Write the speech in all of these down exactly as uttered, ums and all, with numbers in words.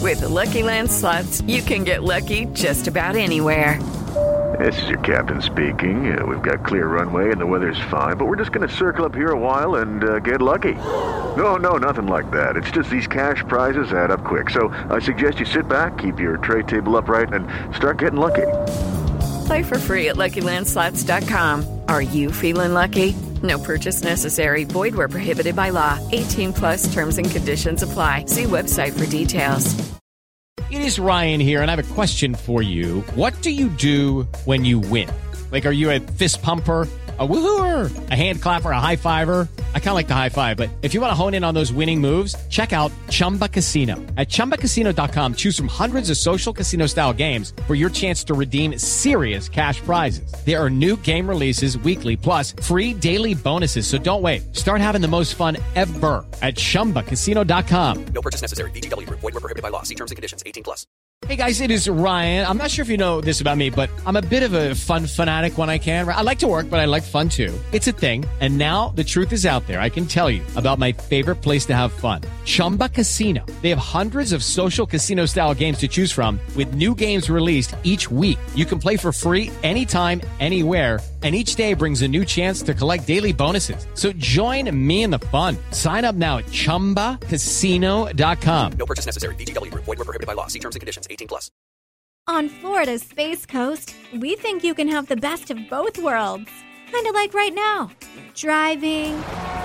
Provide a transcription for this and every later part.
With the Lucky Land Slots, you can get lucky just about anywhere. This is your captain speaking. Uh, we've got clear runway and the weather's fine, but we're just going to circle up here a while and uh, get lucky. No, no, nothing like that. It's just these cash prizes add up quick. So I suggest you sit back, keep your tray table upright, and start getting lucky. Play for free at Lucky Land Slots dot com. Are you feeling lucky? No purchase necessary. Void where prohibited by law. eighteen plus terms and conditions apply. See website for details. It is Ryan here, and I have a question for you. What do you do when you win? Like, are you a fist pumper, a woohooer, a hand clapper, a high fiver? I kind of like the high five, but if you want to hone in on those winning moves, check out Chumba Casino. At chumba casino dot com, choose from hundreds of social casino-style games for your chance to redeem serious cash prizes. There are new game releases weekly, plus free daily bonuses, so don't wait. Start having the most fun ever at chumba casino dot com. No purchase necessary. V G W. Void where prohibited by law. See terms and conditions. eighteen plus. Hey guys, it is Ryan. I'm not sure if you know this about me, but I'm a bit of a fun fanatic when I can. I like to work, but I like fun too. It's a thing. And now the truth is out there. I can tell you about my favorite place to have fun. Chumba Casino. They have hundreds of social casino style games to choose from with new games released each week. You can play for free anytime, anywhere. And each day brings a new chance to collect daily bonuses. So join me in the fun. Sign up now at chumba casino dot com. No purchase necessary. V G W. Void where prohibited by law. See terms and conditions. eighteen plus. On Florida's Space Coast, we think you can have the best of both worlds. Kind of like right now. Driving,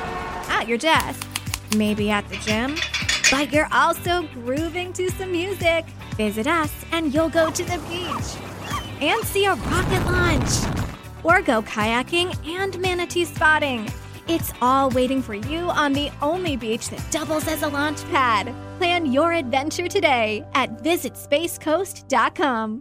at your desk, maybe at the gym, but you're also grooving to some music. Visit us and you'll go to the beach and see a rocket launch. Or go kayaking and manatee spotting. It's all waiting for you on the only beach that doubles as a launch pad. Plan your adventure today at visit space coast dot com.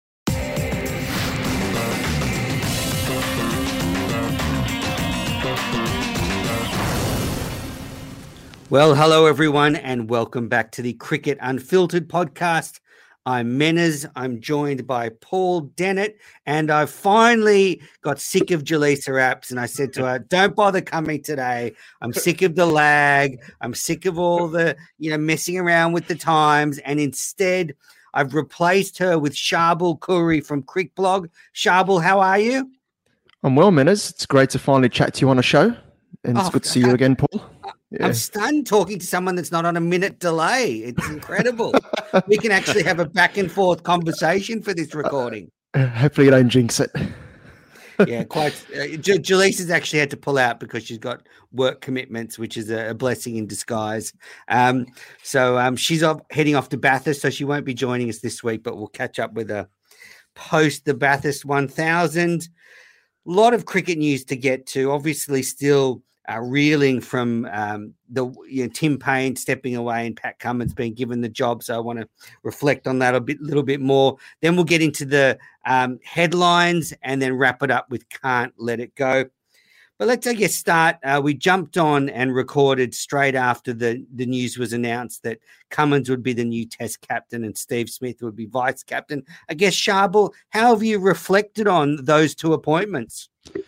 Well, hello everyone, and welcome back to the Cricket Unfiltered podcast. I'm Menners. I'm joined by Paul Dennett, and I finally got sick of Jaleesa apps, and I said to her, "Don't bother coming today. I'm sick of the lag. I'm sick of all the, you know, messing around with the times." And instead, I've replaced her with Sharbul Khoury from Crickblog. Sharbul, how are you? I'm well, Menners. It's great to finally chat to you on a show, and it's oh, good to see you again, Paul. Yeah. I'm stunned talking to someone that's not on a minute delay. It's incredible. We can actually have a back and forth conversation for this recording. Uh, hopefully you don't jinx it. Yeah, quite. Uh, J- Jaleesa's actually had to pull out because she's got work commitments, which is a, a blessing in disguise. Um, so um, she's off, heading off to Bathurst, so she won't be joining us this week, but we'll catch up with her post the Bathurst one thousand. A lot of cricket news to get to. Obviously still Uh, reeling from um, the you know, Tim Payne stepping away and Pat Cummins being given the job. So I want to reflect on that a bit, little bit more. Then we'll get into the um, headlines and then wrap it up with Can't Let It Go. But let's, I guess, start. Uh, we jumped on and recorded straight after the, the news was announced that Cummins would be the new Test captain and Steve Smith would be vice captain. I guess, Sharbul, how have you reflected on those two appointments?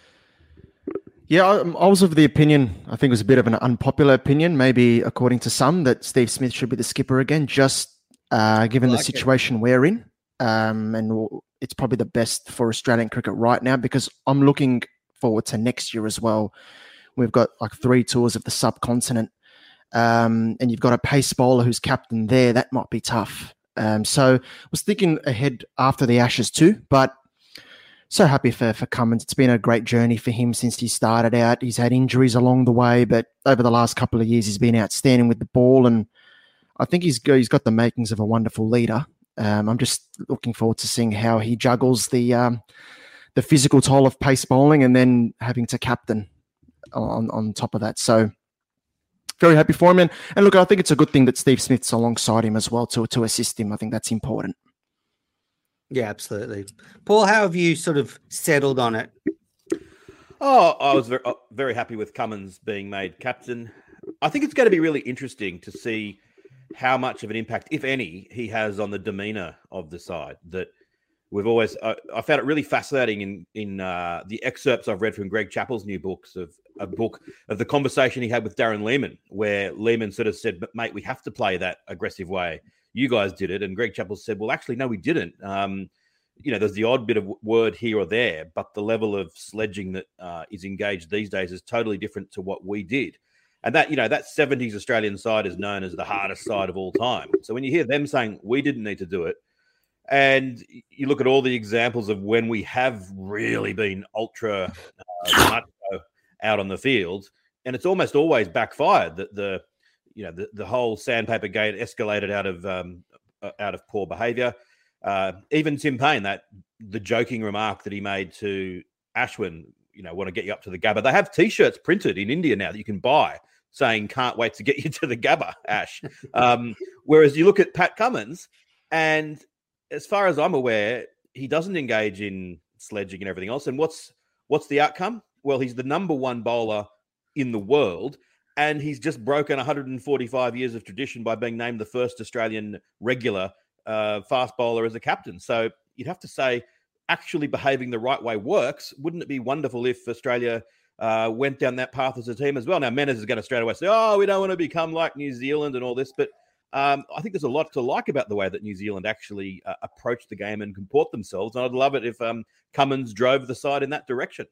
Yeah, I, I was of the opinion, I think it was a bit of an unpopular opinion, maybe according to some, that Steve Smith should be the skipper again, just uh, given like the situation it. we're in. Um, and it's probably the best for Australian cricket right now because I'm looking forward to next year as well. We've got like three tours of the subcontinent um, and you've got a pace bowler who's captain there. That might be tough. Um, so I was thinking ahead after the Ashes too, but so happy for, for Cummins. It's been a great journey for him since he started out. He's had injuries along the way, but over the last couple of years, he's been outstanding with the ball. And I think he's got, he's got the makings of a wonderful leader. Um, I'm just looking forward to seeing how he juggles the um, the physical toll of pace bowling and then having to captain on, on top of that. So very happy for him. And, and look, I think it's a good thing that Steve Smith's alongside him as well to, to assist him. I think that's important. Yeah, absolutely. Paul, how have you sort of settled on it? Oh, I was very, very happy with Cummins being made captain. I think it's going to be really interesting to see how much of an impact, if any, he has on the demeanour of the side. That we've always, uh, I found it really fascinating in in uh, the excerpts I've read from Greg Chappell's new books of a book of the conversation he had with Darren Lehmann, where Lehmann sort of said, "But mate, we have to play that aggressive way. you guys did it. And Greg Chappell said, well, actually, no, we didn't. Um, you know, there's the odd bit of word here or there, but the level of sledging that uh, is engaged these days is totally different to what we did. And that, you know, that seventies Australian side is known as the hardest side of all time. So when you hear them saying we didn't need to do it, and you look at all the examples of when we have really been ultra uh, macho out on the field, and it's almost always backfired. That the, you know, the, the whole sandpaper gate escalated out of um, out of poor behaviour. Uh, even Tim Payne, that the joking remark that he made to Ashwin, you know, want to get you up to the Gabba. They have T-shirts printed in India now that you can buy saying, can't wait to get you to the Gabba, Ash. Um, whereas you look at Pat Cummins, and as far as I'm aware, he doesn't engage in sledging and everything else. And what's what's the outcome? Well, he's the number one bowler in the world, and he's just broken one hundred forty-five years of tradition by being named the first Australian regular uh, fast bowler as a captain. So you'd have to say actually behaving the right way works. Wouldn't it be wonderful if Australia uh, went down that path as a team as well? Now, Menners is going to straight away say, oh, we don't want to become like New Zealand and all this, but Um, I think there's a lot to like about the way that New Zealand actually uh, approach the game and comport themselves. And I'd love it if um, Cummins drove the side in that direction.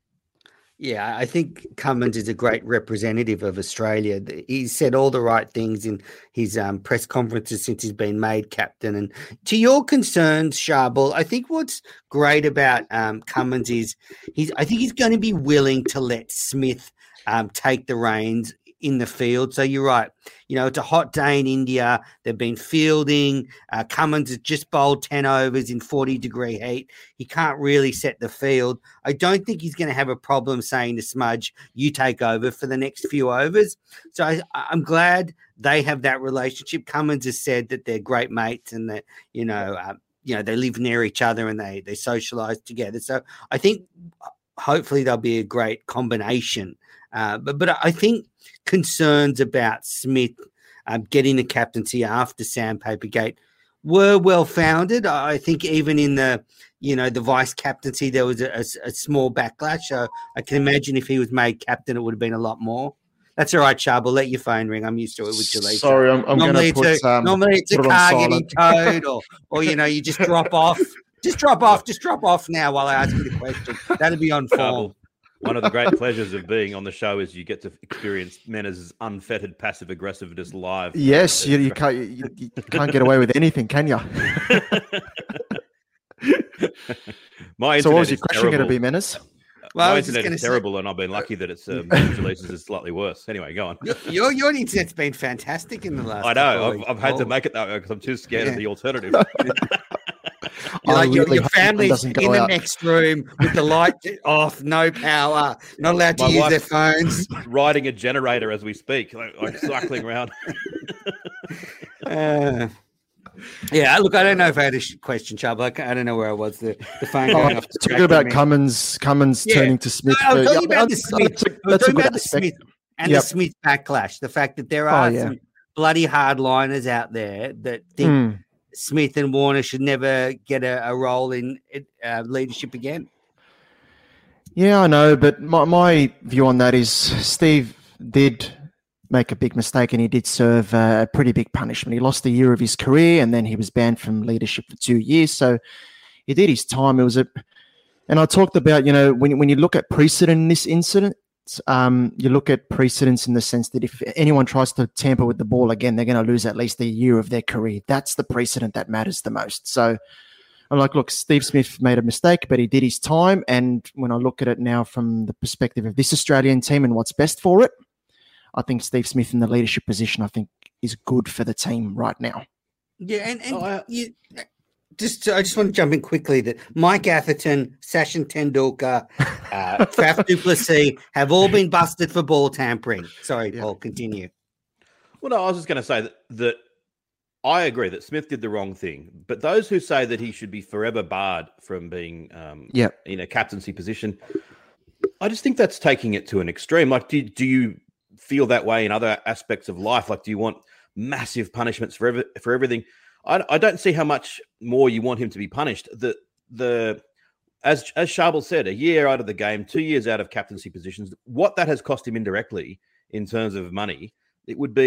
Yeah, I think Cummins is a great representative of Australia. He's said all the right things in his um, press conferences since he's been made captain. And to your concerns, Charbel, I think what's great about um, Cummins is he's. I think he's going to be willing to let Smith um, take the reins in the field. So you're right. You know, it's a hot day in India. They've been fielding. Uh, Cummins has just bowled ten overs in forty degree heat. He can't really set the field. I don't think he's going to have a problem saying to Smudge, you take over for the next few overs. So I, I'm glad they have that relationship. Cummins has said that they're great mates and that, you know, uh, you know, they live near each other and they, they socialize together. So I think hopefully they'll be a great combination. Uh, but but I think concerns about Smith um, getting the captaincy after Sandpapergate were well founded. I think even in the you know the vice captaincy there was a, a, a small backlash. So I can imagine if he was made captain, it would have been a lot more. That's all right, Charbel. Let your phone ring. I'm used to it with Jalisa. Sorry, I'm, I'm going to put it's a, um, normally it's a put it car on getting silent. towed, or or you know you just drop off. Just drop off. Just drop off now while I ask you the question. That'd be on form. One of the great pleasures of being on the show is you get to experience Menners' unfettered passive aggressiveness live. Yes, you, you can't you, you can't get away with anything, can you? My so what was your is question going to terrible. be, Menners? Well, My internet is say- terrible, and I've been lucky that it's um, Jaleesa's is slightly worse. Anyway, go on. Your your internet's been fantastic in the last. I couple know. of I've, weeks. I've had to Oh. make it that way because I'm too scared Yeah. of the alternative. You're I like your, really your hope it family's doesn't go in the out. next room with the light off, no power, not allowed to My use wife- their phones. Riding a generator as we speak, like, like cycling around. Uh, yeah, look, I don't know if I had a sh- question, Chubb. I, ca- I don't know where I was. The, the phone Oh, going off. talking distracted about me. Cummins, Cummins Yeah. turning to Smith. I was for- talking yeah, about the that's- Smith. That's a, I was that's a talking good about the aspect. Smith and Yep. the Smith backlash. The fact that there Oh, are yeah. some bloody hardliners out there that think Mm. Smith and Warner should never get a, a role in uh, leadership again. Yeah, I know, but my, my view on that is Steve did make a big mistake and he did serve uh, a pretty big punishment. He lost a year of his career and then he was banned from leadership for two years. So he did his time. It was a, and I talked about, you know, when, when you look at precedent in this incident, um, you look at precedents in the sense that if anyone tries to tamper with the ball again, they're going to lose at least a year of their career. That's the precedent that matters the most. So I'm like, look, Steve Smith made a mistake, but he did his time. And when I look at it now from the perspective of this Australian team and what's best for it, I think Steve Smith in the leadership position, I think, is good for the team right now. Yeah, and, and Oh, I- you, just I just want to jump in quickly that Mike Atherton, Sachin Tendulkar, uh, Faf du Plessis have all been busted for ball tampering. Sorry, Yeah. Paul, continue. Well, no, I was just going to say that, that I agree that Smith did the wrong thing. But those who say that he should be forever barred from being um, Yep. in a captaincy position, I just think that's taking it to an extreme. Like, do, do you feel that way in other aspects of life? Like, do you want massive punishments for every, for everything? I, I don't see how much more you want him to be punished. The the as as Charbel said, a year out of the game, two years out of captaincy positions. What that has cost him indirectly in terms of money, it would be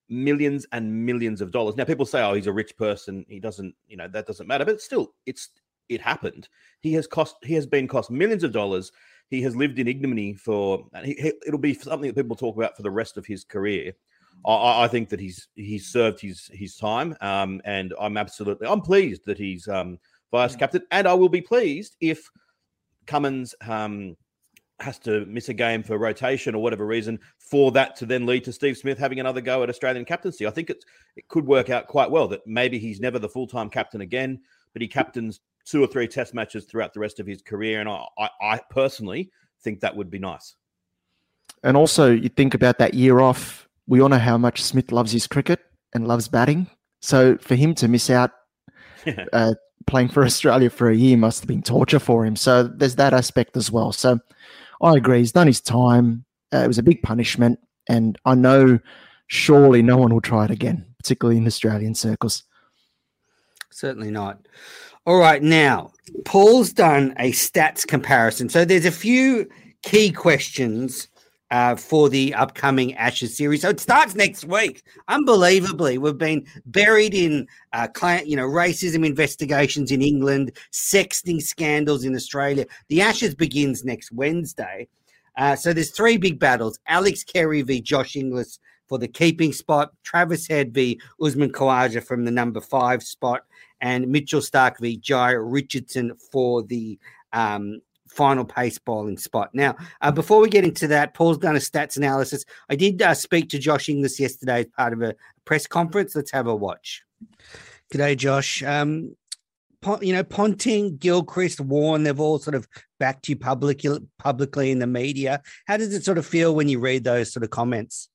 millions and millions of dollars. Now, people say, oh, he's a rich person. He doesn't, you know, that doesn't matter. But still, it's it happened. He has cost, he has been cost millions of dollars. He has lived in ignominy for, he, he, it'll be something that people talk about for the rest of his career. I, I think that he's he's served his his time, um, and I'm absolutely, I'm pleased that he's um, vice captain, and I will be pleased if Cummins um, has to miss a game for rotation or whatever reason, for that to then lead to Steve Smith having another go at Australian captaincy. I think it's, it could work out quite well that maybe he's never the full-time captain again, but he captains two or three test matches throughout the rest of his career. And I, I, I personally think that would be nice. And also you think about that year off, we all know how much Smith loves his cricket and loves batting. So for him to miss out uh, playing for Australia for a year must have been torture for him. So there's that aspect as well. So I agree. He's done his time. Uh, it was a big punishment. And I know surely no one will try it again, particularly in Australian circles. Certainly not. All right. Now, Paul's done a stats comparison. So there's a few key questions uh, for the upcoming Ashes series. So it starts next week. Unbelievably, we've been buried in, uh, you know, racism investigations in England, sexting scandals in Australia. The Ashes begins next Wednesday. Uh, so there's three big battles: Alex Carey v Josh Inglis for the keeping spot, Travis Head v Usman Khawaja from the number five spot, and Mitchell Starc v Jai Richardson for the um, final pace bowling spot. Now, uh, before we get into that, Paul's done a stats analysis. I did uh, speak to Josh Inglis yesterday as part of a press conference. Let's have a watch. G'day, Josh. Um, you know, Ponting, Gilchrist, Warne, they've all sort of backed you public, publicly in the media. How does it sort of feel when you read those sort of comments?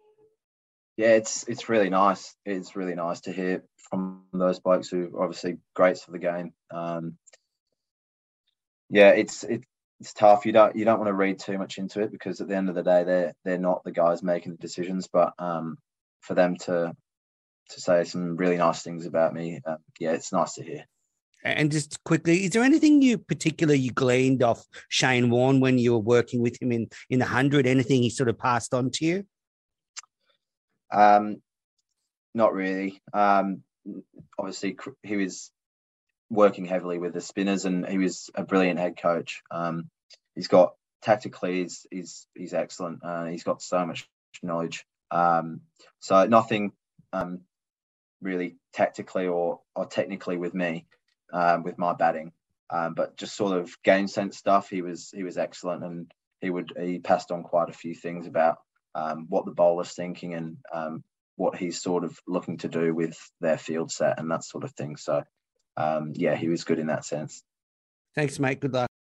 Yeah, it's it's really nice. It's really nice to hear from those blokes who are obviously greats for the game. Um, yeah, it's it, it's tough. You don't you don't want to read too much into it, because at the end of the day, they're they're not the guys making the decisions. But um, for them to to say some really nice things about me, uh, yeah, it's nice to hear. And just quickly, is there anything you particular you gleaned off Shane Warne when you were working with him in in the hundred? Anything he sort of passed on to you? Um, not really. Um, obviously, he was working heavily with the spinners, and he was a brilliant head coach. Um, he's got tactically, he's he's, he's excellent. Uh, he's got so much knowledge. Um, so nothing um, really tactically or or technically with me, um, with my batting, um, but just sort of game sense stuff. He was he was excellent, and he would he passed on quite a few things about Um, what the bowler's thinking, and um, what he's sort of looking to do with their field set and that sort of thing. So, um, yeah, he was good in that sense. Thanks, mate. Good luck.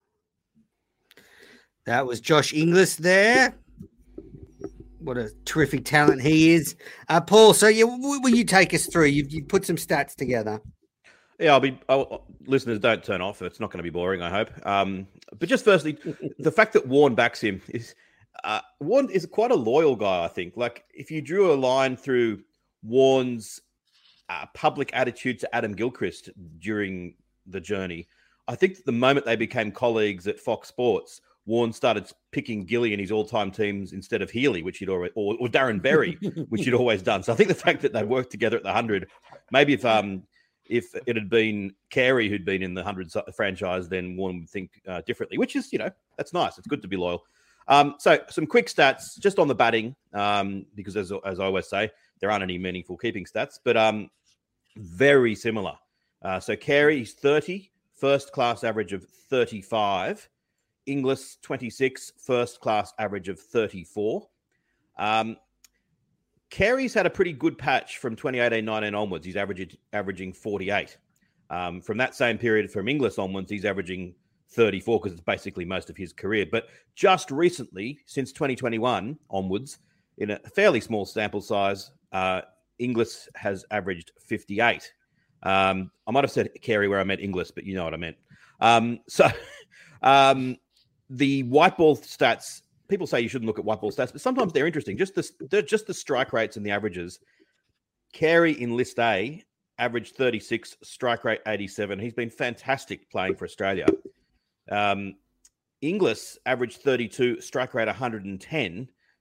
That was Josh Inglis there. What a terrific talent he is. Uh, Paul, so yeah, w- will you take us through? You've, you've put some stats together. Yeah, I'll be. I'll, listeners, don't turn off. It's not going to be boring, I hope. Um, but just firstly, the fact that Warne backs him is... Uh, Warne is quite a loyal guy, I think. Like, if you drew a line through Warne's uh, public attitude to Adam Gilchrist during the journey, I think that the moment they became colleagues at Fox Sports, Warne started picking Gilly in his all-time teams instead of Healy, which he'd already, or, or Darren Berry, which he'd always done. So I think the fact that they worked together at the hundred, maybe if um if it had been Carey who'd been in the hundred franchise, then Warne would think uh, differently. Which is, you know, that's nice. It's good to be loyal. Um, so some quick stats just on the batting, um, because as, as I always say, there aren't any meaningful keeping stats, but um, very similar. Uh, so Carey, he's thirty, first class average of thirty-five. Inglis, twenty-six, first class average of thirty-four. Um, Carey's had a pretty good patch from twenty eighteen nineteen onwards. He's averaging, averaging forty-eight. Um, from that same period from Inglis onwards, he's averaging thirty-four, because it's basically most of his career. But just recently, since twenty twenty-one onwards, in a fairly small sample size, uh, Inglis has averaged fifty-eight. Um, I might have said Carey where I meant Inglis, but you know what I meant. Um, so um, the white ball stats, people say you shouldn't look at white ball stats, but sometimes they're interesting. Just the, they're just the strike rates and the averages. Carey in List A averaged thirty-six, strike rate eighty-seven. He's been fantastic playing for Australia. Um, Inglis averaged thirty-two, strike rate one hundred ten.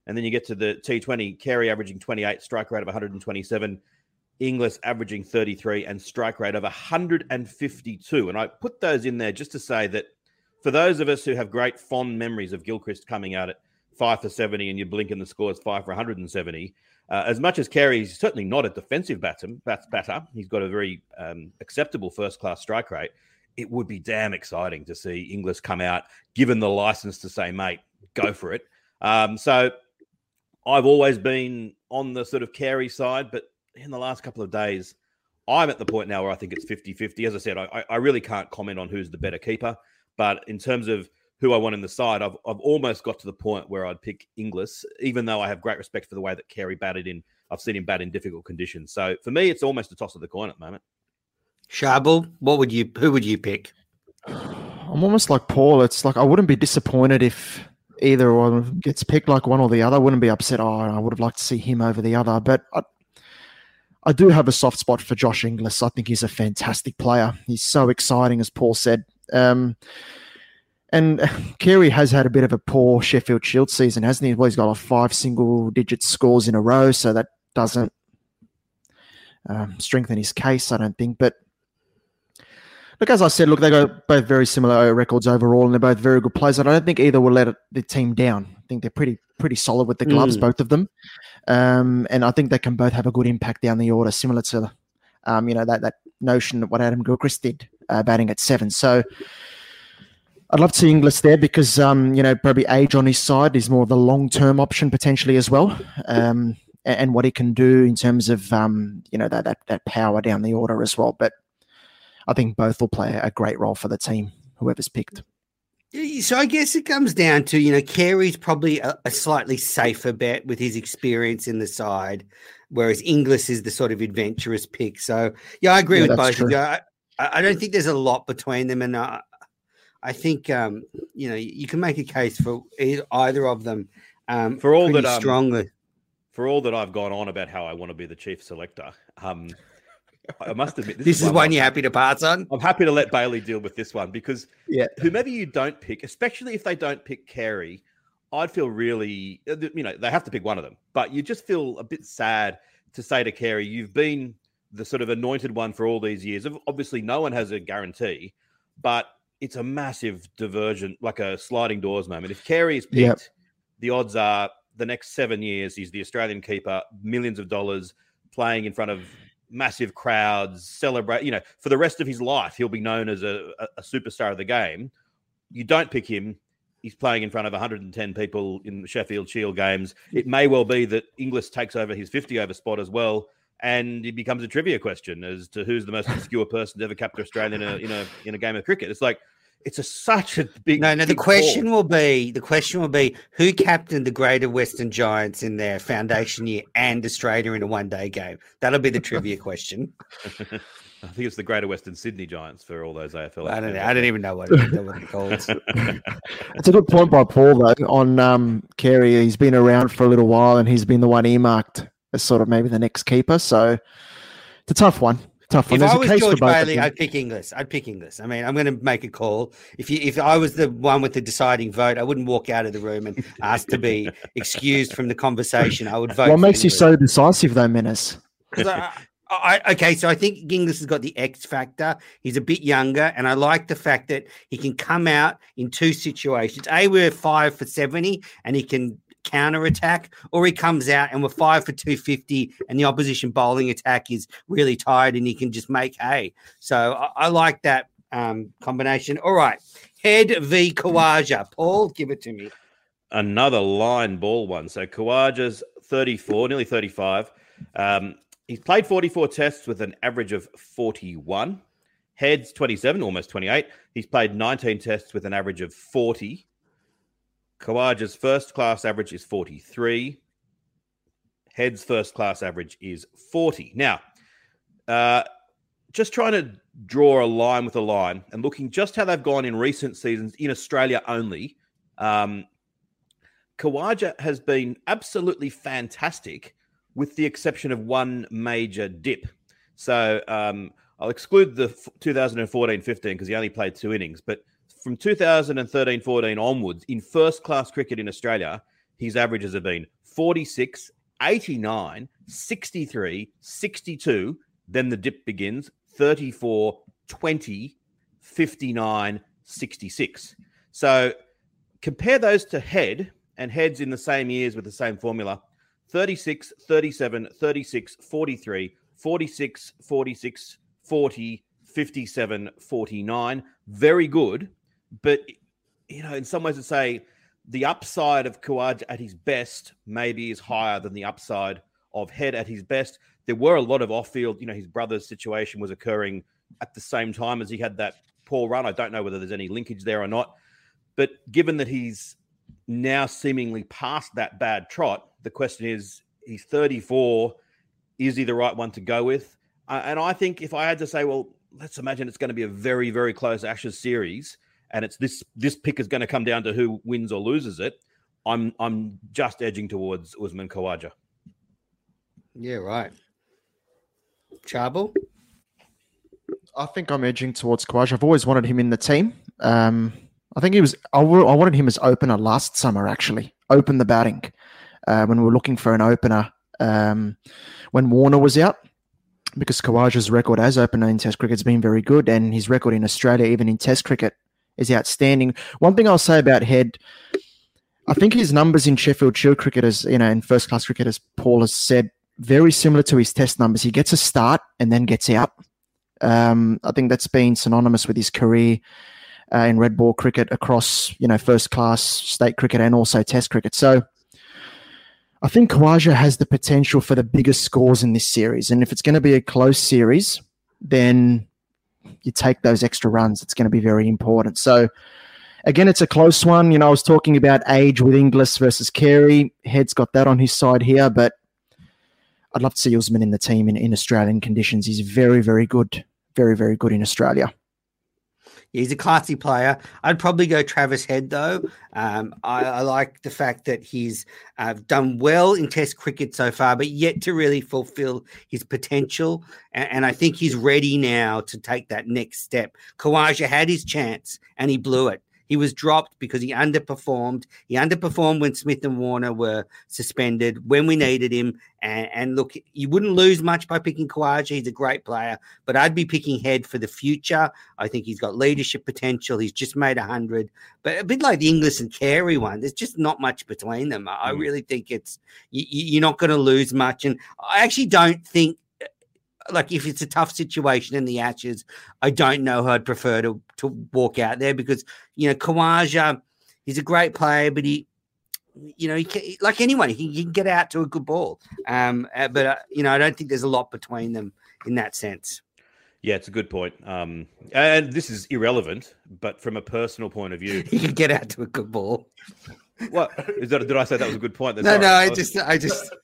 And then you get to the T twenty, Carey averaging twenty-eight, strike rate of one hundred twenty-seven, Inglis averaging thirty-three, and strike rate of one hundred fifty-two. And I put those in there just to say that for those of us who have great fond memories of Gilchrist coming out at five for seventy and you blink and the score is five for one hundred seventy, uh, as much as Carey's certainly not a defensive batter, batter, he's got a very um, acceptable first-class strike rate. It would be damn exciting to see Inglis come out, given the license to say, mate, go for it. Um, so I've always been on the sort of Carey side, but in the last couple of days, I'm at the point now where I think it's fifty-fifty. As I said, I, I really can't comment on who's the better keeper, but in terms of who I want in the side, I've, I've almost got to the point where I'd pick Inglis, even though I have great respect for the way that Carey batted in. I've seen him bat in difficult conditions. So for me, it's almost a toss of the coin at the moment. Sharbel, what would you? Who would you pick? I'm almost like Paul. It's like I wouldn't be disappointed if either one gets picked, like one or the other. I wouldn't be upset. Oh, I would have liked to see him over the other. But I, I do have a soft spot for Josh Inglis. I think he's a fantastic player. He's so exciting, as Paul said. Um, and Carey has had a bit of a poor Sheffield Shield season, hasn't he? Well, he's got like five single-digit scores in a row, so that doesn't um, strengthen his case, I don't think. But look, as I said, look, they got both very similar records overall, and they're both very good players. And I don't think either will let it, the team down. I think they're pretty pretty solid with the gloves, mm. both of them. Um, and I think they can both have a good impact down the order, similar to, um, you know, that that notion of what Adam Gilchrist did, uh, batting at seven. So I'd love to see Inglis there because, um, you know, probably age on his side is more of the long-term option potentially as well. Um, and, and what he can do in terms of, um, you know, that, that that power down the order as well. But I think both will play a great role for the team, whoever's picked. So I guess it comes down to, you know, Carey's probably a, a slightly safer bet with his experience in the side, whereas Inglis is the sort of adventurous pick. So, yeah, I agree yeah, with both of you. I, I don't think there's a lot between them. And I, I think, um, you know, you can make a case for either of them um, for all that, um, strongly. For all that I've gone on about how I want to be the chief selector, um, I must admit, this, this is, is one you're happy to pass on. I'm happy to let Bailey deal with this one because yeah. whomever you don't pick, especially if they don't pick Carey, I'd feel really, you know, they have to pick one of them, but you just feel a bit sad to say to Carey, you've been the sort of anointed one for all these years. Obviously, no one has a guarantee, but it's a massive diversion, like a sliding doors moment. If Carey is picked, yep. the odds are the next seven years he's the Australian keeper, millions of dollars, playing in front of massive crowds, celebrate, you know, for the rest of his life, he'll be known as a, a superstar of the game. You don't pick him, he's playing in front of one hundred ten people in the Sheffield Shield games. It may well be that Inglis takes over his fifty over spot as well, and it becomes a trivia question as to who's the most obscure person to ever capture Australia in a in a in a game of cricket. It's like it's a such a big no no. Big the question call. will be the question will be who captained the Greater Western Giants in their foundation year and Australia in a one day game. That'll be the trivia question. I think it's the Greater Western Sydney Giants for all those A F L. I don't know. I don't even know what, what it calls. It's a good point by Paul though on um, Carey. He's been around for a little while and he's been the one earmarked as sort of maybe the next keeper. So it's a tough one. Tough one. If There's I was a case George for both Bailey, I'd pick Inglis. I'd pick Inglis. I mean, I'm going to make a call. If you, if I was the one with the deciding vote, I wouldn't walk out of the room and ask to be excused from the conversation. I would vote. What makes Inglis. you so decisive, though, Menace? I, I, okay, so I think Inglis has got the X factor. He's a bit younger, and I like the fact that he can come out in two situations. A, we're five for seventy, and he can counter attack, or he comes out and we're five for two fifty and the opposition bowling attack is really tired and he can just make hay. So I, I like that um, combination. All right. Head v Khawaja. Paul, give it to me. Another line ball one. So Khawaja's thirty-four, nearly thirty-five. Um, he's played forty-four tests with an average of forty-one. Head's twenty-seven, almost twenty-eight. He's played nineteen tests with an average of forty. Khawaja's first-class average is forty-three. Head's first-class average is forty. Now, uh, just trying to draw a line with a line and looking just how they've gone in recent seasons in Australia only, um, Khawaja has been absolutely fantastic with the exception of one major dip. So um, I'll exclude the twenty fourteen fifteen because he only played two innings, but from two thousand thirteen fourteen onwards, in first-class cricket in Australia, his averages have been forty-six, eighty-nine, sixty-three, sixty-two. Then the dip begins, thirty-four, twenty, fifty-nine, sixty-six. So compare those to Head, and Head's in the same years with the same formula. thirty-six, thirty-seven, thirty-six, forty-three, forty-six, forty-six, forty, fifty-seven, forty-nine. Very good. But, you know, in some ways to say the upside of Khawaja at his best maybe is higher than the upside of Head at his best. There were a lot of off-field, you know, his brother's situation was occurring at the same time as he had that poor run. I don't know whether there's any linkage there or not. But given that he's now seemingly past that bad trot, the question is, he's thirty-four. Is he the right one to go with? Uh, and I think if I had to say, well, let's imagine it's going to be a very, very close Ashes series, and it's this this pick is going to come down to who wins or loses it. I'm I'm just edging towards Usman Khawaja. Yeah, right. Charbel? I think I'm edging towards Khawaja. I've always wanted him in the team. Um, I think he was. I, w- I wanted him as opener last summer. Actually, open the batting uh, when we were looking for an opener um, when Warner was out, because Khawaja's record as opener in Test cricket has been very good, and his record in Australia, even in Test cricket, is outstanding. One thing I'll say about Head, I think his numbers in Sheffield Shield cricket, as you know, in first class cricket, as Paul has said, very similar to his Test numbers. He gets a start and then gets out. Um, I think that's been synonymous with his career uh, in red ball cricket across, you know, first class state cricket and also Test cricket. So I think Khawaja has the potential for the biggest scores in this series. And if it's going to be a close series, then you take those extra runs. It's going to be very important. So again, it's a close one. You know, I was talking about age with Inglis versus Carey. Head's got that on his side here, but I'd love to see Usman in the team in, in Australian conditions. He's very, very good. Very, very good in Australia. Yeah, he's a classy player. I'd probably go Travis Head, though. Um, I, I like the fact that he's uh, done well in Test cricket so far, but yet to really fulfill his potential. And, and I think he's ready now to take that next step. Khawaja had his chance, and he blew it. He was dropped because he underperformed. He underperformed when Smith and Warner were suspended, when we needed him. And, and look, you wouldn't lose much by picking Khawaja. He's a great player, but I'd be picking Head for the future. I think he's got leadership potential. He's just made one hundred. But a bit like the Inglis and Carey one, there's just not much between them. I mm. really think it's you, you're not going to lose much. And I actually don't think, like, if it's a tough situation in the Ashes, I don't know who I'd prefer to, to walk out there because, you know, Khawaja, he's a great player, but he, you know, he can, like anyone, he can, he can get out to a good ball. Um, uh, but, uh, you know, I don't think there's a lot between them in that sense. Yeah, it's a good point. Um, and this is irrelevant, but from a personal point of view, he can get out to a good ball. What is that? Did I say that was a good point? That's no, right. no, I, I was... just, I just,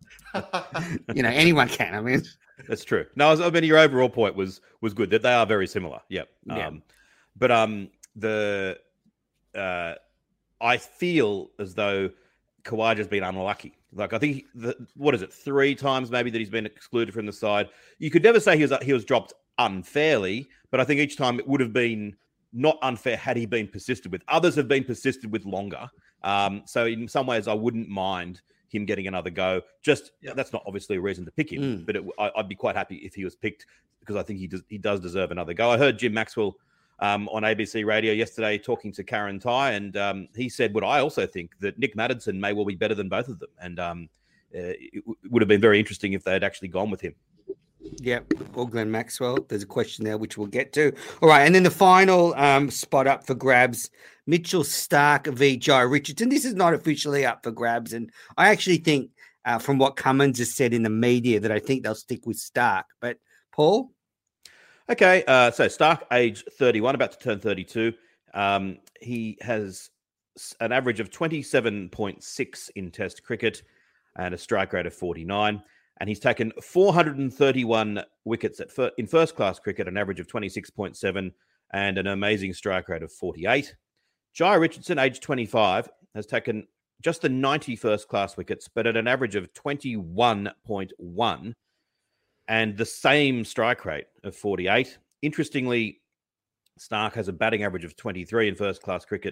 you know, anyone can. I mean, that's true. No, I mean, your overall point was was good. That they are very similar. Yep. Yeah. Um, but um, the uh, I feel as though Khawaja's been unlucky. Like I think the, what is it? Three times maybe that he's been excluded from the side. You could never say he was he was dropped unfairly, but I think each time it would have been not unfair had he been persisted with. Others have been persisted with longer. Um, so in some ways, I wouldn't mind him getting another go. Just yep. That's not obviously a reason to pick him, mm. but it, I, I'd be quite happy if he was picked because I think he does he does deserve another go. I heard Jim Maxwell um, on A B C Radio yesterday talking to Karen Ty, and um, he said what I also think, that Nick Maddinson may well be better than both of them, and um, uh, it w- would have been very interesting if they had actually gone with him. Yep, or Glenn Maxwell. There's a question there which we'll get to. All right, and then the final um, spot up for grabs, Mitchell Starc v. Jhye Richardson. This is not officially up for grabs, and I actually think uh, from what Cummins has said in the media that I think they'll stick with Starc. But, Paul? Okay, uh, so Starc, age thirty-one, about to turn thirty-two. Um, he has an average of twenty-seven point six in Test cricket and a strike rate of forty-nine. And he's taken four hundred thirty-one wickets at fir- in first-class cricket, an average of twenty-six point seven, and an amazing strike rate of forty-eight. Jhye Richardson, age twenty-five, has taken just the ninety first-class wickets, but at an average of twenty-one point one, and the same strike rate of forty-eight. Interestingly, Starc has a batting average of twenty-three in first-class cricket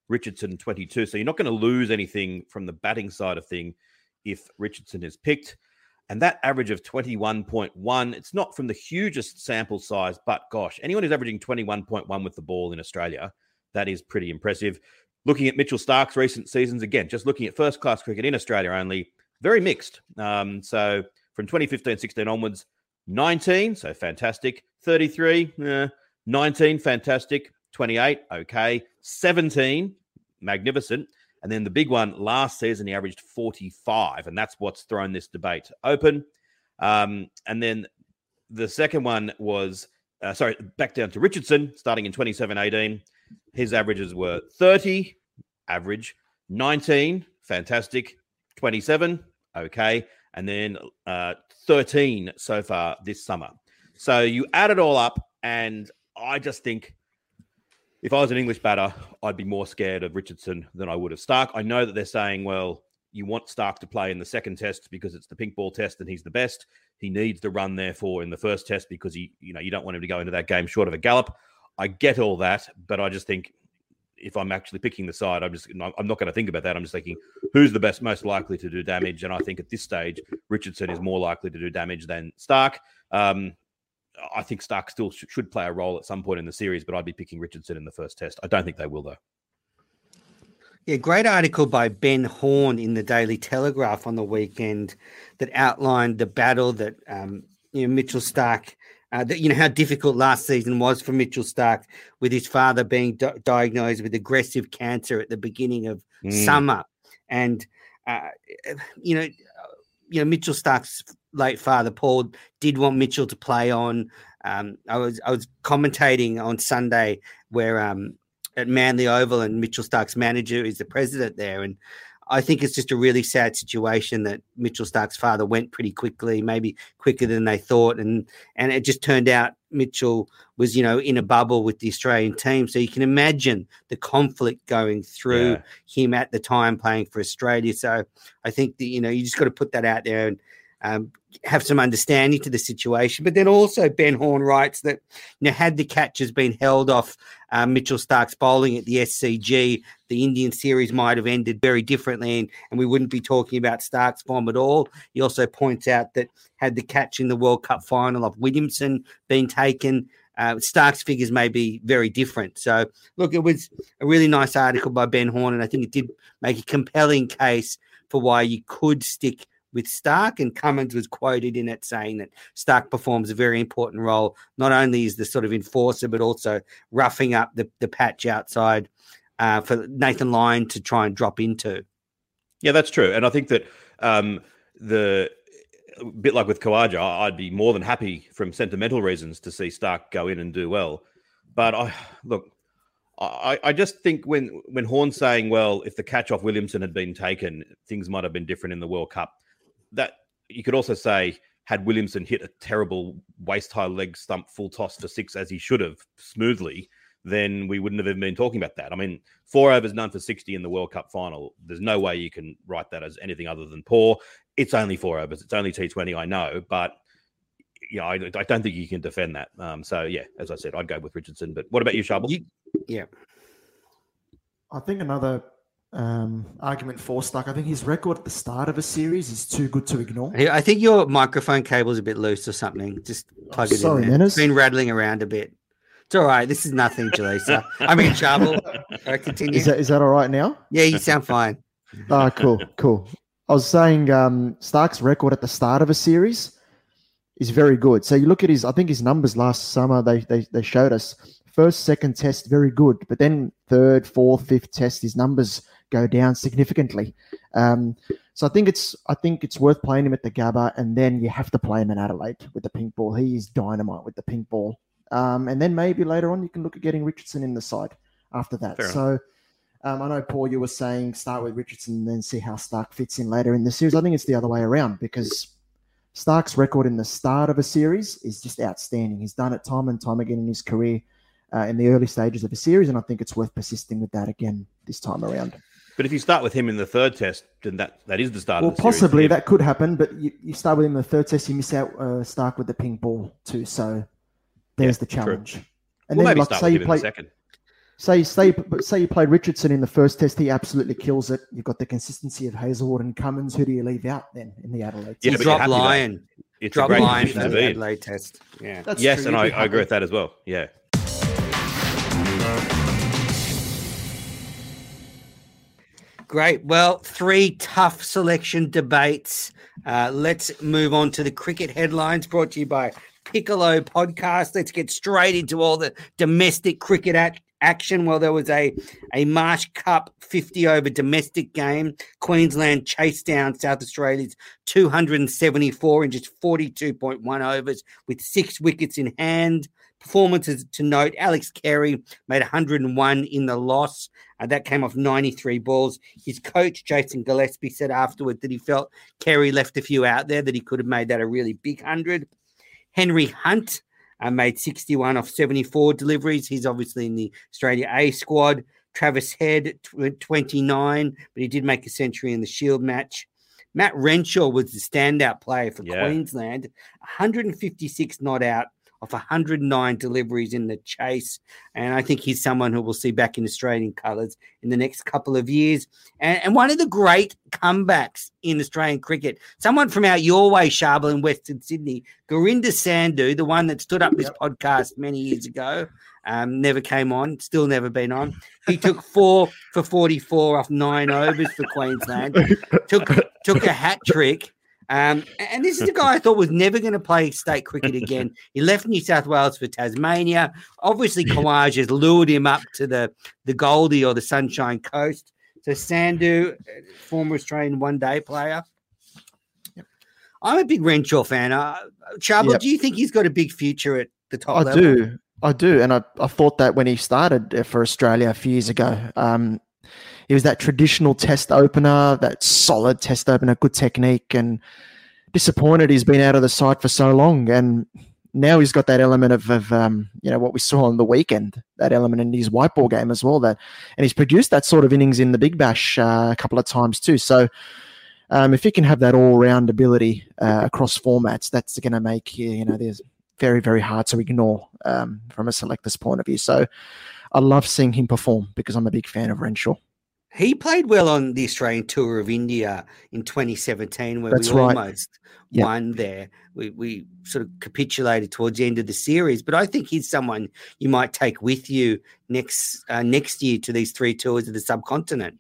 Richardson twenty-two. So you're not going to lose anything from the batting side of thing if Richardson is picked. And that average of twenty-one point one, it's not from the hugest sample size, but gosh, anyone who's averaging twenty-one point one with the ball in Australia, that is pretty impressive. Looking at Mitchell Starc's recent seasons, again, just looking at first-class cricket in Australia only, very mixed. Um, so from twenty fifteen sixteen onwards, nineteen, so fantastic. thirty-three, eh, nineteen, fantastic. twenty-eight, okay. seventeen, magnificent. And then the big one last season, he averaged forty-five, and that's what's thrown this debate open. Um, and then the second one was, uh, sorry, back down to Richardson, starting in twenty-seven eighteen. His averages were thirty, average, nineteen, fantastic, twenty-seven, okay, and then uh, thirteen so far this summer. So you add it all up, and I just think if I was an English batter, I'd be more scared of Richardson than I would of Starc. I know that they're saying, well, you want Starc to play in the second test because it's the pink ball test and he's the best. He needs to run, therefore, in the first test because he, you know, you don't want him to go into that game short of a gallop. I get all that, but I just think if I'm actually picking the side, I'm just I'm not going to think about that. I'm just thinking who's the best, most likely to do damage, and I think at this stage Richardson is more likely to do damage than Starc. Um, I think Starc still sh- should play a role at some point in the series, but I'd be picking Richardson in the first test. I don't think they will, though. Yeah, great article by Ben Horn in the Daily Telegraph on the weekend that outlined the battle that um, you know Mitchell Starc, uh, that you know how difficult last season was for Mitchell Starc with his father being di- diagnosed with aggressive cancer at the beginning of mm. summer, and uh, you know, you know Mitchell Starc's late father Paul did want Mitchell to play on. Um, I was I was commentating on Sunday where um, at Manly Oval, and Mitchell Starc's manager is the president there, and I think it's just a really sad situation that Mitchell Starc's father went pretty quickly, maybe quicker than they thought, and and it just turned out Mitchell was you know in a bubble with the Australian team, so you can imagine the conflict going through yeah. him at the time playing for Australia. So I think that you know you just got to put that out there and Um, have some understanding to the situation. But then also Ben Horn writes that, you know, had the catches been held off uh, Mitchell Starc's bowling at the S C G, the Indian series might have ended very differently, and, and we wouldn't be talking about Starc's form at all. He also points out that had the catch in the World Cup final of Williamson been taken, uh, Starc's figures may be very different. So, look, it was a really nice article by Ben Horn, and I think it did make a compelling case for why you could stick with Starc, and Cummins was quoted in it saying that Starc performs a very important role, not only as the sort of enforcer, but also roughing up the, the patch outside uh, for Nathan Lyon to try and drop into. Yeah, that's true. And I think that um, the a bit like with Khawaja, I'd be more than happy from sentimental reasons to see Starc go in and do well. But I look, I, I just think when, when Horn's saying, well, if the catch off Williamson had been taken, things might have been different in the World Cup. That you could also say, had Williamson hit a terrible waist-high leg stump full toss for six as he should have smoothly, then we wouldn't have even been talking about that. I mean, four overs, none for sixty in the World Cup final. There's no way you can write that as anything other than poor. It's only four overs. It's only T twenty, I know, but you know, I, I don't think you can defend that. Um, so, yeah, as I said, I'd go with Richardson. But what about you, Sharbel? You, yeah. I think another um, argument for Starc, I think his record at the start of a series is too good to ignore. I think your microphone cable is a bit loose or something. Just plug oh, it sorry, in there. Menace. It's been rattling around a bit. It's all right. This is nothing, Jaleesa. I mean, Sharbel. All right, continue. Is that, is that all right now? Yeah, you sound fine. Oh, cool, cool. I was saying um, Starc's record at the start of a series is very good. So you look at his, I think his numbers last summer, they they, they showed us first, second test, very good. But then third, fourth, fifth test, his numbers go down significantly. Um, so I think it's I think it's worth playing him at the Gabba, and then you have to play him in Adelaide with the pink ball. He is dynamite with the pink ball. Um, and then maybe later on you can look at getting Richardson in the side after that. Fair so um, I know, Paul, you were saying start with Richardson and then see how Starc fits in later in the series. I think it's the other way around because Starc's record in the start of a series is just outstanding. He's done it time and time again in his career uh, in the early stages of a series, and I think it's worth persisting with that again this time around. But if you start with him in the third test, then that, that is the start well, of the series. Well, possibly that could happen, but you, you start with him in the third test, you miss out uh, Starc with the pink ball too. So there's yeah, the challenge. True. And well, then, maybe like, start say with you him play, in the second. Say, say, say you played Richardson in the first test, he absolutely kills it. You've got the consistency of Hazelwood and Cummins. Who do you leave out then in the Adelaide test? Yeah, but drop Lyon. It's drop a great Lyon position for to the be in. Adelaide test. Yeah. That's Yes, true. and I, You'd be I agree happy. with that as well. Yeah. Great. Well, three tough selection debates. Uh, let's move on to the cricket headlines brought to you by Piccolo Podcast. Let's get straight into all the domestic cricket ac- action. Well, there was a, a Marsh Cup fifty over domestic game. Queensland chased down South Australia's two hundred seventy-four in just forty-two point one overs with six wickets in hand. Performances to note, Alex Carey made one hundred one in the loss. Uh, that came off ninety-three balls. His coach, Jason Gillespie, said afterward that he felt Carey left a few out there, that he could have made that a really big one hundred. Henry Hunt uh, made sixty-one off seventy-four deliveries. He's obviously in the Australia A squad. Travis Head, twenty-nine, but he did make a century in the Shield match. Matt Renshaw was the standout player for Yeah. Queensland. one hundred fifty-six not out off one hundred nine deliveries in the chase. And I think he's someone who we'll see back in Australian colours in the next couple of years. And, and one of the great comebacks in Australian cricket, someone from out your way, Sharbel, in Western Sydney, Gurinder Sandhu, the one that stood up this podcast many years ago, um, never came on, still never been on. He took four for forty-four off nine overs for Queensland, took, took a hat trick. Um, and this is a guy I thought was never going to play state cricket again. He left New South Wales for Tasmania. Obviously, Kawaj has lured him up to the, the Goldie or the Sunshine Coast. So Sandhu, former Australian one-day player. Yep. I'm a big Renshaw fan. Uh, Charbel, Yep. do you think he's got a big future at the top I level? do. I do. And I, I thought that when he started for Australia a few years ago. Um, He was that traditional test opener, that solid test opener, good technique, and disappointed he's been out of the side for so long. And now he's got that element of, of um, you know, what we saw on the weekend, that element in his white ball game as well. That, and he's produced that sort of innings in the Big Bash uh, a couple of times too. So um, if he can have that all-round ability uh, across formats, that's going to make, you know, there's very, very hard to ignore um, from a selector's point of view. So I love seeing him perform because I'm a big fan of Renshaw. He played well on the Australian Tour of India in twenty seventeen, where That's we right. almost Yep. won there. We we sort of capitulated towards the end of the series, but I think he's someone you might take with you next uh, next year to these three tours of the subcontinent.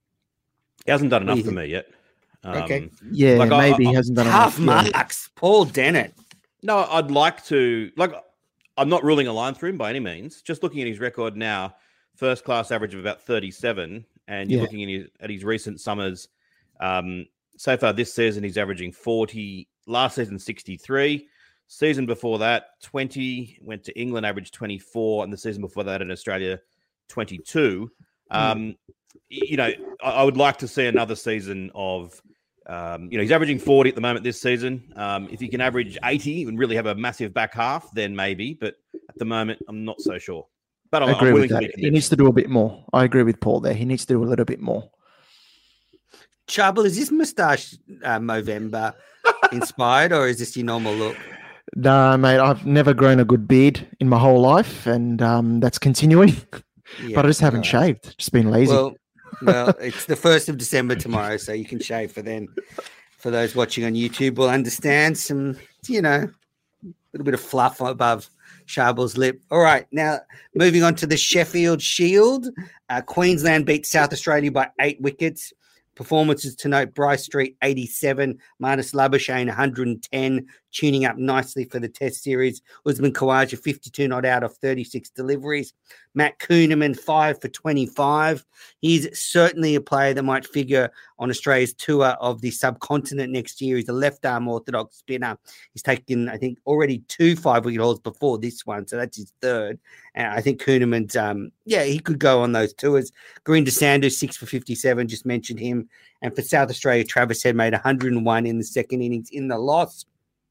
He hasn't done What do enough you for me yet. Um, Okay. Yeah, Like, I- maybe I- he hasn't done Half enough. Yeah. marks, Paul Dennett. No, I'd like to. Like, I'm not ruling a line through him by any means. Just looking at his record now, first class average of about thirty-seven, and you're Yeah. looking at his, at his recent summers. Um, so far this season, he's averaging forty. Last season, sixty-three. Season before that, twenty. Went to England, averaged twenty-four, and the season before that in Australia, twenty-two. Um, you know, I, I would like to see another season of. Um, you know, he's averaging forty at the moment this season. Um, if he can average eighty and really have a massive back half, then maybe. But at the moment, I'm not so sure. But I'm, I I'm agree willing with to that. be He convinced. needs to do a bit more. I agree with Paul there. He needs to do a little bit more. Charbel, is this moustache uh, Movember inspired, or is this your normal look? Nah, mate, I've never grown a good beard in my whole life, and um, that's continuing. Yeah, but I just haven't all right. shaved. Just been lazy. Well, well, it's the first of December tomorrow, so you can shave for then. For those watching on YouTube, will understand some, you know, a little bit of fluff above Sharbel's lip. All right, now moving on to the Sheffield Shield. Uh, Queensland beat South Australia by eight wickets. Performances to note: Bryce Street eighty-seven, Marnus Labuschagne one hundred ten, tuning up nicely for the Test series. Usman Khawaja fifty-two not out of thirty-six deliveries. Matt Kuhneman five for twenty-five. He's certainly a player that might figure on Australia's tour of the subcontinent next year. He's a left-arm orthodox spinner. He's taken, I think, already two five-wicket hauls before this one, so that's his third. And I think Kuhneman's, um, yeah, he could go on those tours. Gurinder Sandhu, six for fifty-seven, just mentioned him. And for South Australia, Travis Head made one hundred one in the second innings in the loss.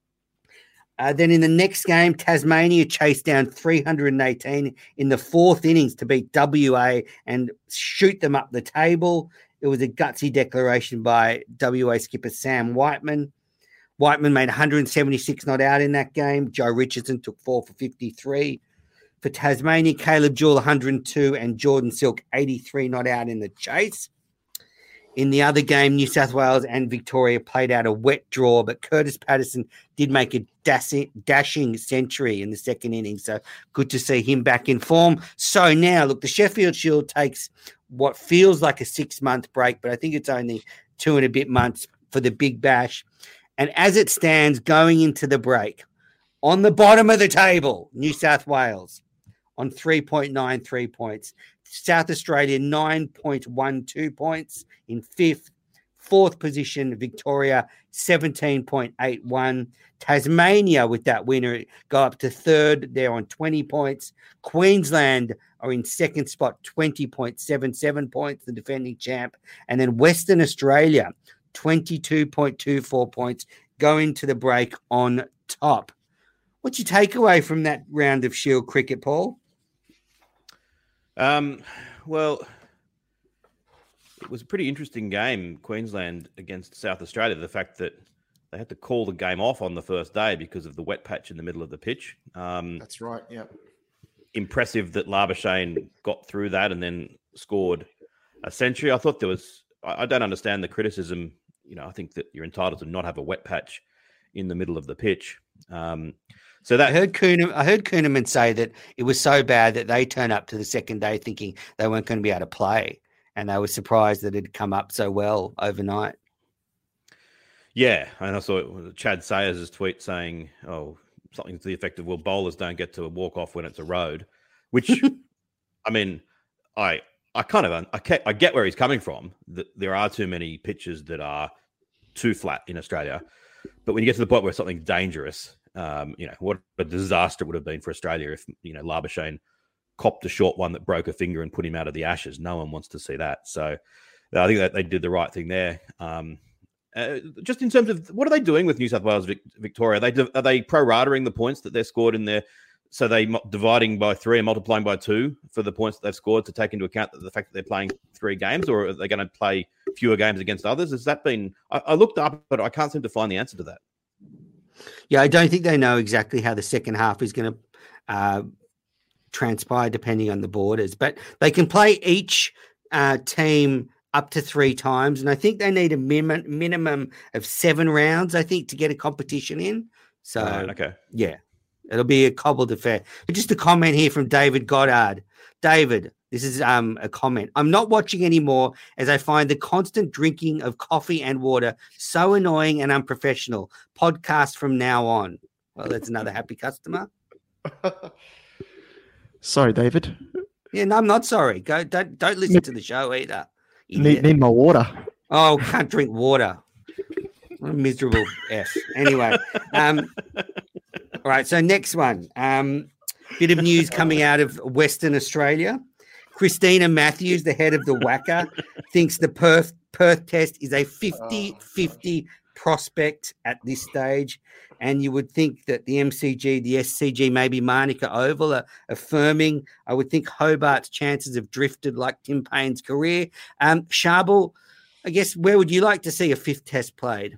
Uh, then in the next game, Tasmania chased down three hundred eighteen in the fourth innings to beat W A and shoot them up the table. It was a gutsy declaration by W A skipper Sam Whiteman. Whiteman made one hundred seventy-six not out in that game. Joe Richardson took four for fifty-three. For Tasmania, Caleb Jewell, one hundred two, and Jordan Silk, eighty-three, not out in the chase. In the other game, New South Wales and Victoria played out a wet draw, but Curtis Patterson did make a dashing, dashing century in the second inning. So good to see him back in form. So now, look, the Sheffield Shield takes what feels like a six-month break, but I think it's only two and a bit months for the Big Bash. And as it stands going into the break, on the bottom of the table, New South Wales on three point nine three points. South Australia, nine point one two points in fifth. Fourth position, Victoria, seventeen point eight one. Tasmania, with that winner, go up to third. They're on twenty points. Queensland are in second spot, twenty point seven seven points, the defending champ. And then Western Australia, twenty-two point two four points, go into the break on top. What's your takeaway from that round of Shield cricket, Paul? Um, well, it was a pretty interesting game, Queensland against South Australia. The fact that they had to call the game off on the first day because of the wet patch in the middle of the pitch. Um, That's right, yeah. Impressive that Labuschagne got through that and then scored a century. I thought there was, I, I don't understand the criticism. You know, I think that you're entitled to not have a wet patch in the middle of the pitch. Um, So that I heard Kuhneman, I heard Kuhneman say that it was so bad that they turned up to the second day thinking they weren't going to be able to play, and they were surprised that it had come up so well overnight. Yeah, and I saw Chad Sayers' tweet saying, "Oh, something to the effect of, well, bowlers don't get to walk off when it's a road," which, I mean, I I kind of I get, I get where he's coming from. That there are too many pitches that are too flat in Australia, but when you get to the point where something's dangerous. Um, you know, what a disaster it would have been for Australia if, you know, Labuschagne copped a short one that broke a finger and put him out of the Ashes. No one wants to see that. So I think that they did the right thing there. Um, uh, just in terms of what are they doing with New South Wales, Vic- Victoria? Are they, are they pro-ratering the points that they're scored in there? So they dividing by three and multiplying by two for the points that they've scored to take into account the fact that they're playing three games, or are they going to play fewer games against others? Has that been, I, I looked up, but I can't seem to find the answer to that. Yeah, I don't think they know exactly how the second half is going to uh, transpire depending on the borders, but they can play each uh, team up to three times. And I think they need a min- minimum of seven rounds, I think, to get a competition in. So, right, okay. Yeah, it'll be a cobbled affair. But just a comment here from David Goddard. David, this is um, a comment. I'm not watching anymore as I find the constant drinking of coffee and water so annoying and unprofessional. Podcast from now on. Well, that's another happy customer. Sorry, David. Yeah, no, I'm not sorry. Go, don't don't listen to the show either. Need, need my water. Oh, can't drink water. What a miserable F. Anyway, um, all right. So next one. Um, bit of news coming out of Western Australia. Christina Matthews, the head of the W A C A, thinks the Perth Perth test is a fifty-fifty prospect at this stage. And you would think that the M C G, the S C G, maybe Manuka Oval are affirming. I would think Hobart's chances have drifted like Tim Payne's career. Um, Sharbel, I guess, where would you like to see a fifth test played?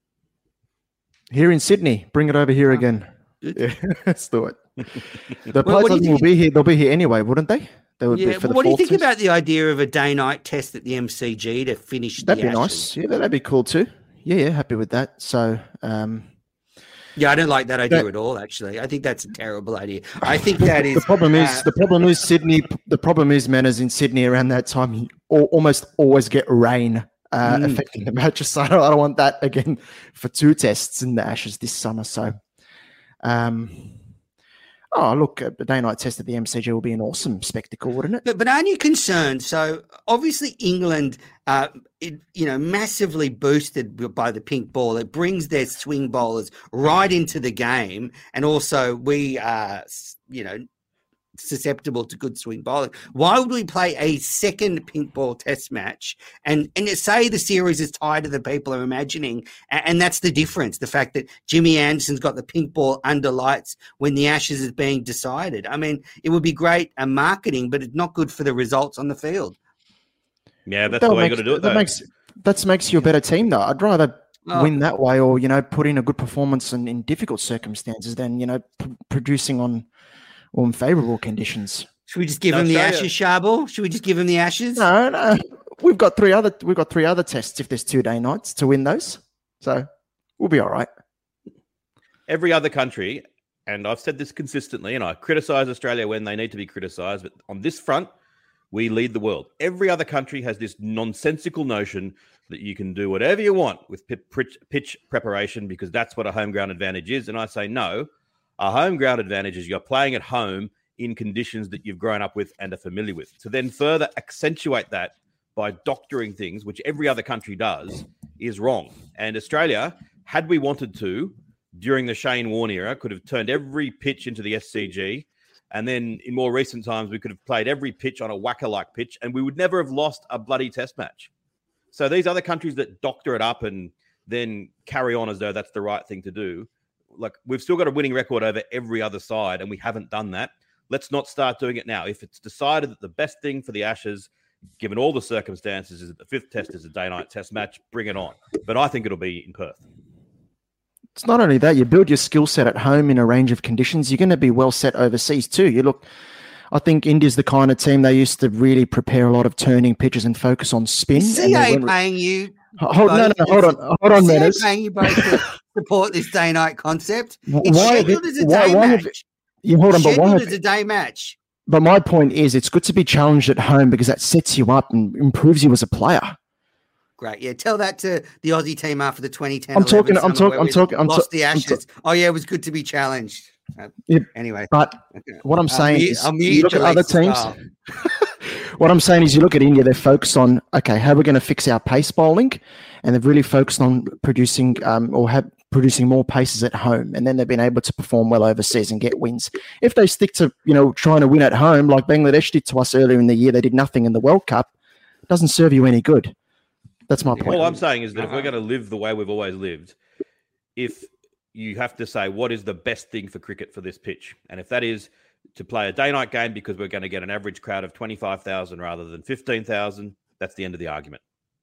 Here in Sydney. Bring it over here oh, again. Yeah, let's do it. The well, players will be here. They'll be here anyway, wouldn't they? They would yeah. be for Well, the what do you think test? about the idea of a day-night test at the M C G to finish That'd the be Ashes? nice. Yeah, that'd be cool too. Yeah, yeah, happy with that. So, um, yeah, I don't like that idea that, at all. Actually, I think that's a terrible idea. I think that is the problem. Is uh, the problem is Sydney? The problem is, Manners, in Sydney around that time, you almost always get rain uh, mm. affecting the matches. So I don't, I don't want that again for two tests in the Ashes this summer. So, um, oh look, a day-night test at the M C G will be an awesome spectacle, wouldn't it? But, but aren't you concerned? So obviously England, uh, it, you know, massively boosted by the pink ball. It brings their swing bowlers right into the game, and also we are, you know, susceptible to good swing bowling. Why would we play a second pink ball test match and and say the series is tied to the people are imagining, and, and that's the difference, the fact that Jimmy Anderson's got the pink ball under lights when the Ashes is being decided. I mean, it would be great uh, marketing, but it's not good for the results on the field. Yeah, that's that the way makes, you got to do it. That though. makes that makes you a better team, though. I'd rather oh. win that way, or you know, put in a good performance in, in difficult circumstances than you know p- producing on or in favourable conditions. Should we just give No, him the Australia- Ashes, Sharbel? Should we just give him the Ashes? No, no, we've got three other we've got three other tests if there's two day nights to win those, so we'll be all right. Every other country, and I've said this consistently, and I criticise Australia when they need to be criticised, but on this front, we lead the world. Every other country has this nonsensical notion that you can do whatever you want with pitch, pitch preparation because that's what a home ground advantage is. And I say, no, a home ground advantage is you're playing at home in conditions that you've grown up with and are familiar with. To then further accentuate that by doctoring things, which every other country does, is wrong. And Australia, had we wanted to, during the Shane Warne era, could have turned every pitch into the S C G. And then in more recent times, we could have played every pitch on a whacker-like pitch, and we would never have lost a bloody test match. So these other countries that doctor it up and then carry on as though that's the right thing to do, like we've still got a winning record over every other side, and we haven't done that. Let's not start doing it now. If it's decided that the best thing for the Ashes, given all the circumstances, is that the fifth test is a day-night test match, bring it on. But I think it'll be in Perth. It's not only that, you build your skill set at home in a range of conditions. You're going to be well set overseas too. You look, I think India's the kind of team they used to really prepare a lot of turning pitches and focus on spin. C A paying you. Hold, no, no, hold on, hold on, C A Menace. paying you both to support this day-night concept. It's Why have scheduled it- as a why- day why have match. it- You hold on, but why Scheduled have as a it- day match. But my point is, it's good to be challenged at home because that sets you up and improves you as a player. Great, yeah. Tell that to the Aussie team after the twenty ten. I'm talking- I'm summer talk- where I'm we talking- I'm Lost ta- the I'm Ashes. ta- oh yeah, it was good to be challenged. Uh, Yep. Anyway, But what I'm I'll saying mute- is, I'll mute you look at Jalise other as teams. well. What I'm saying is, you look at India; they're focused on okay, how we're going to fix our pace bowling, and they've really focused on producing um, or have producing more paces at home, and then they've been able to perform well overseas and get wins. If they stick to you know trying to win at home like Bangladesh did to us earlier in the year, they did nothing in the World Cup. It doesn't serve you any good. That's my point. All I'm saying is that if we're going to live the way we've always lived, if you have to say what is the best thing for cricket for this pitch, and if that is to play a day-night game because we're going to get an average crowd of twenty-five thousand rather than fifteen thousand, that's the end of the argument.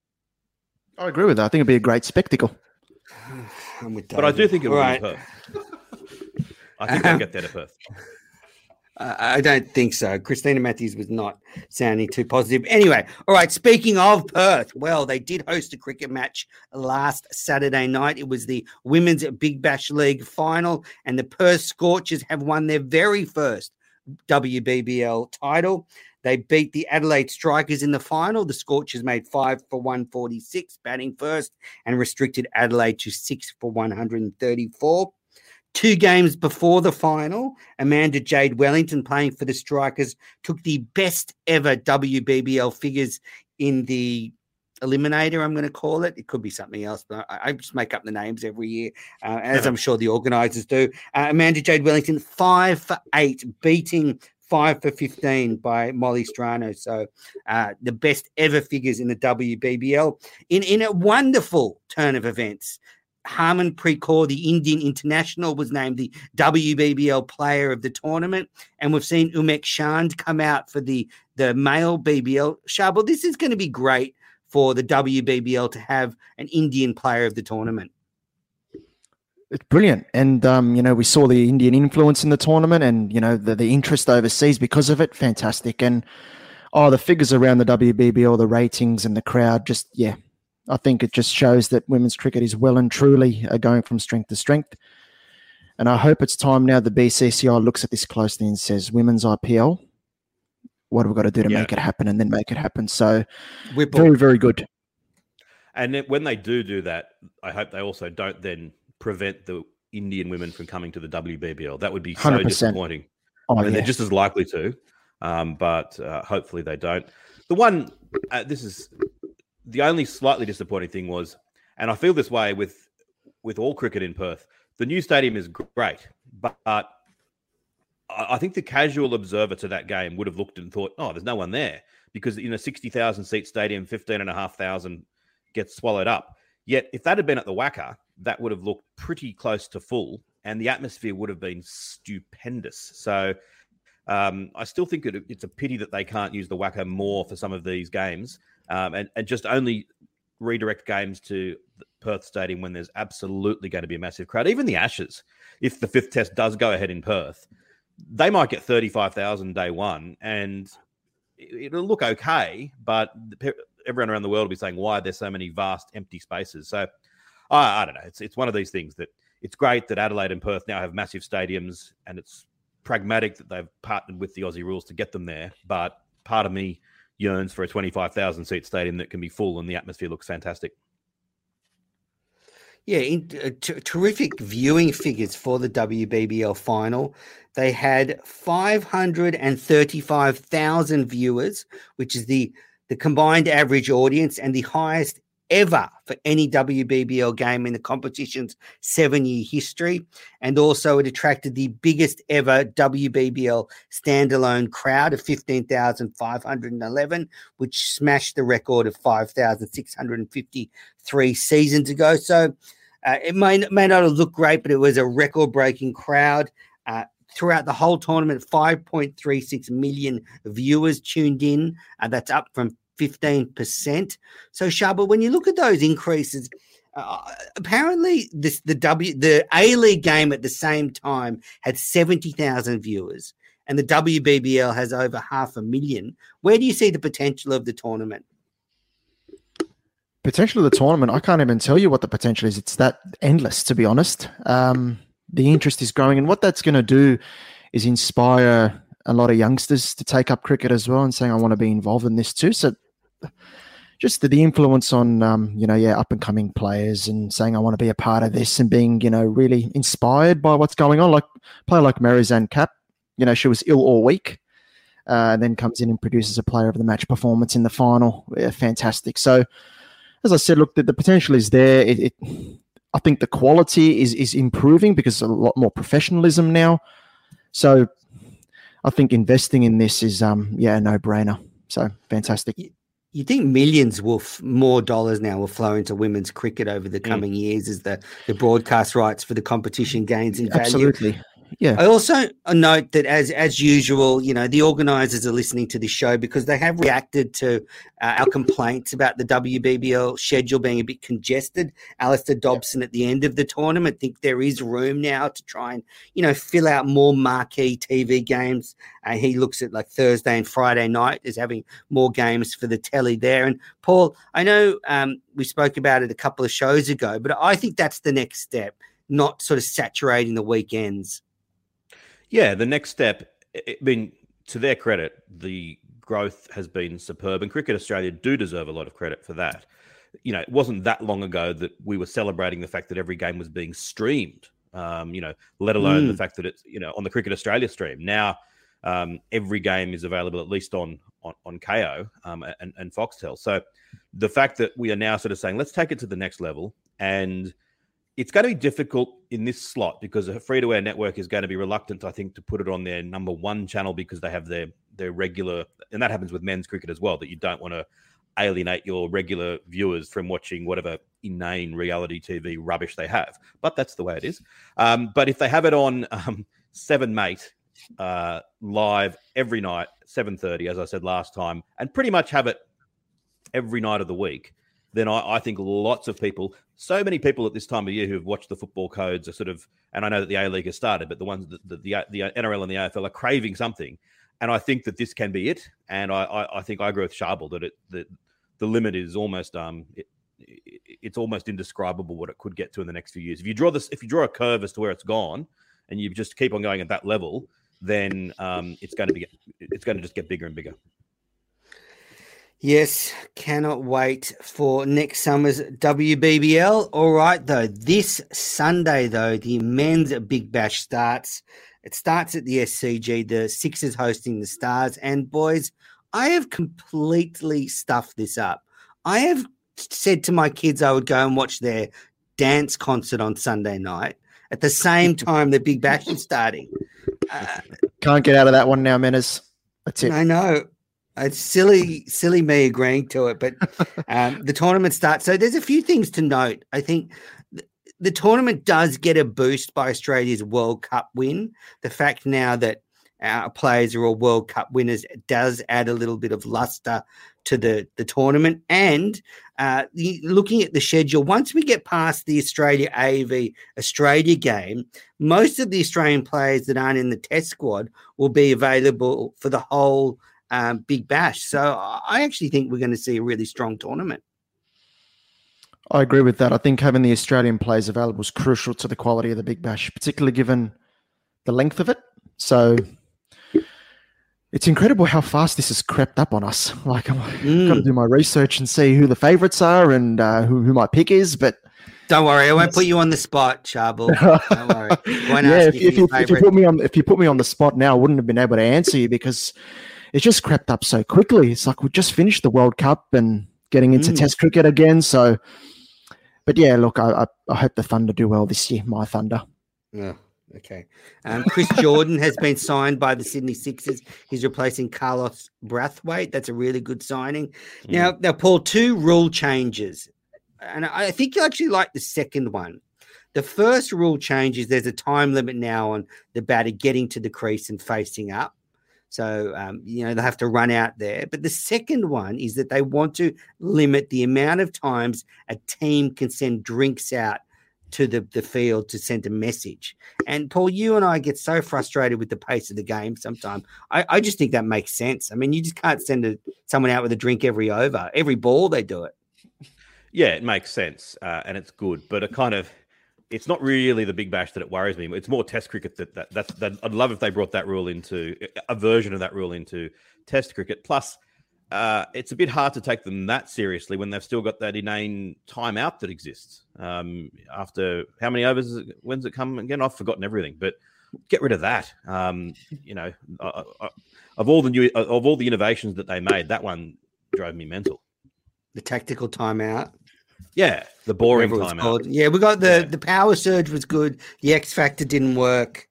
I agree with that. I think it'd be a great spectacle. I'm with But I do David. think it will All be right. in Perth. I think they'll get there to Perth. Uh, I don't think so. Christina Matthews was not sounding too positive. Anyway, all right. Speaking of Perth, well, they did host a cricket match last Saturday night. It was the Women's Big Bash League final, and the Perth Scorchers have won their very first W B B L title. They beat the Adelaide Strikers in the final. The Scorchers made five for one forty-six, batting first, and restricted Adelaide to six for one thirty-four. Two games before the final, Amanda Jade Wellington, playing for the Strikers, took the best ever W B B L figures in the Eliminator, I'm going to call it. It could be something else, but I, I just make up the names every year, uh, as I'm sure the organisers do. Uh, Amanda Jade Wellington, five for eight, beating five for fifteen by Molly Strano. So uh, the best ever figures in the W B B L. In, in a wonderful turn of events, Harmanpreet Kaur, the Indian international, was named the W B B L player of the tournament. And we've seen Umek Chand come out for the, the male B B L. Sharbel, this is going to be great for the W B B L to have an Indian player of the tournament. It's brilliant. And, um, you know, we saw the Indian influence in the tournament and, you know, the, the interest overseas because of it. Fantastic. And, oh, the figures around the W B B L, the ratings and the crowd, just, yeah, I think it just shows that women's cricket is well and truly uh, going from strength to strength. And I hope it's time now the B C C I looks at this closely and says, women's I P L, what have we got to do to Yeah. make it happen and then make it happen? So Whipple. very, very good. And then when they do do that, I hope they also don't then prevent the Indian women from coming to the W B B L. That would be so one hundred percent. disappointing. Oh, I mean, yeah. they're just as likely to, um, but uh, hopefully they don't. The one, uh, this is the only slightly disappointing thing was, and I feel this way with with all cricket in Perth, the new stadium is great, but uh, I I think the casual observer to that game would have looked and thought, oh, there's no one there, because in a sixty thousand seat stadium, fifteen and a half thousand gets swallowed up. Yet if that had been at the Wacker, that would have looked pretty close to full and the atmosphere would have been stupendous. So um, I still think it, it's a pity that they can't use the Wacker more for some of these games um, and, and just only redirect games to the Perth Stadium when there's absolutely going to be a massive crowd. Even the Ashes, if the fifth test does go ahead in Perth, they might get thirty-five thousand day one, and it'll look okay, but everyone around the world will be saying, why are there so many vast empty spaces? So I, I don't know. It's it's one of these things that it's great that Adelaide and Perth now have massive stadiums, and it's pragmatic that they've partnered with the Aussie rules to get them there. But part of me yearns for a twenty-five thousand seat stadium that can be full and the atmosphere looks fantastic. Yeah, in, uh, t- terrific viewing figures for the W B B L final. They had five hundred thirty-five thousand viewers, which is the, the combined average audience and the highest ever for any W B B L game in the competition's seven-year history. And also it attracted the biggest ever W B B L standalone crowd of fifteen thousand five hundred eleven, which smashed the record of five thousand six hundred fifty-three seasons ago. So uh, it may, may not have looked great, but it was a record-breaking crowd. Uh, throughout the whole tournament, five point three six million viewers tuned in. Uh, that's up from fifteen percent. So, Shaba, when you look at those increases, uh, apparently this the W the A-League game at the same time had seventy thousand viewers, and the W B B L has over half a million. Where do you see the potential of the tournament? Potential of the tournament, I can't even tell you what the potential is. It's that endless, to be honest. Um, the interest is growing, and what that's going to do is inspire a lot of youngsters to take up cricket as well and saying, I want to be involved in this too. So just the, the influence on, um, you know, yeah, up and coming players and saying, I want to be a part of this and being, you know, really inspired by what's going on. Like a player like Marizanne Kapp, you know, she was ill all week uh, and then comes in and produces a player of the match performance in the final. Yeah, fantastic. So as I said, look, the, the potential is there. It, it, I think the quality is, is improving because there's a lot more professionalism now. So I think investing in this is, um, yeah, a no-brainer. So fantastic. You think millions will f- more dollars now will flow into women's cricket over the coming mm. years as the, the broadcast rights for the competition gains in value? Absolutely. Yeah. I also note that as as usual, you know, the organisers are listening to this show because they have reacted to uh, our complaints about the W B B L schedule being a bit congested. Alistair Dobson at the end of the tournament, I think there is room now to try and, you know, fill out more marquee T V games. Uh, he looks at like Thursday and Friday night as having more games for the telly there. And Paul, I know um, we spoke about it a couple of shows ago, but I think that's the next step, not sort of saturating the weekends. Yeah, the next step, I mean, to their credit, the growth has been superb, and Cricket Australia do deserve a lot of credit for that. You know, it wasn't that long ago that we were celebrating the fact that every game was being streamed, um, you know, let alone mm. the fact that it's, you know, on the Cricket Australia stream. Now, um, every game is available at least on on, on K O um, and, and Foxtel. So the fact that we are now sort of saying, let's take it to the next level, and it's going to be difficult in this slot because a free-to-air network is going to be reluctant, I think, to put it on their number one channel because they have their their regular, and that happens with men's cricket as well, that you don't want to alienate your regular viewers from watching whatever inane reality T V rubbish they have. But that's the way it is. Um, but if they have it on um, seven mate uh, live every night, seven thirty, as I said last time, and pretty much have it every night of the week, then I, I think lots of people, so many people at this time of year who have watched the football codes are sort of, and I know that the A-League has started, but the ones that the, the, the N R L and the A F L are craving something. And I think that this can be it. And I, I, I think I agree with Sharbel that it, that the limit is almost, um, it, it, it's almost indescribable what it could get to in the next few years. If you draw this, if you draw a curve as to where it's gone, and you just keep on going at that level, then um, it's going to be, it's going to just get bigger and bigger. Yes, cannot wait for next summer's W B B L. All right, though, this Sunday, though, the men's Big Bash starts. It starts at the S C G, the Sixers hosting the Stars. And, boys, I have completely stuffed this up. I have said to my kids I would go and watch their dance concert on Sunday night at the same time the Big Bash is starting. Uh, Can't get out of that one now, Menas. That's it. I know. It's silly, silly me agreeing to it, but um, the tournament starts. So there's a few things to note. I think th- the tournament does get a boost by Australia's World Cup win. The fact now that uh, players are all World Cup winners. It does add a little bit of luster to the, the tournament. And uh, the, looking at the schedule, once we get past the Australia A V Australia game, most of the Australian players that aren't in the test squad will be available for the whole um, Big Bash. So I actually think we're going to see a really strong tournament. I agree with that. I think having the Australian players available is crucial to the quality of the Big Bash, particularly given the length of it. So it's incredible how fast this has crept up on us. Like, I've mm. got to do my research and see who the favourites are and uh, who, who my pick is. But don't worry, I won't put you on the spot, Charbel. Don't worry. Yeah, if, if, you, if you put me on, if you put me on the spot now, I wouldn't have been able to answer you because it's just crept up so quickly. It's like we just finished the World Cup and getting into mm. Test cricket again. So, but yeah, look, I, I, I hope the Thunder do well this year. My Thunder. Yeah. Okay. Um, Chris Jordan has been signed by the Sydney Sixers. He's replacing Carlos Brathwaite. That's a really good signing. Mm. Now, now, Paul, two rule changes. And I think you actually like the second one. The first rule change is there's a time limit now on the batter getting to the crease and facing up. So, um, you know, they'll have to run out there. But the second one is that they want to limit the amount of times a team can send drinks out to the, the field to send a message. And Paul, you and I get so frustrated with the pace of the game sometimes. I, I just think that makes sense. I mean, you just can't send a, someone out with a drink every over. Every ball they do it. Yeah, it makes sense, uh, and it's good. But it kind of, it's not really the Big Bash that it worries me. It's more Test cricket that, that that's that. I'd love if they brought that rule into, a version of that rule into Test cricket. Plus, Uh, it's a bit hard to take them that seriously when they've still got that inane timeout that exists. Um, after how many overs? When's it come again? I've forgotten everything. But get rid of that. Um, you know, uh, uh, of all the new of all the innovations that they made, that one drove me mental. The tactical timeout. Yeah, the boring timeout. Yeah, we got the yeah. the power surge was good. The X Factor didn't work.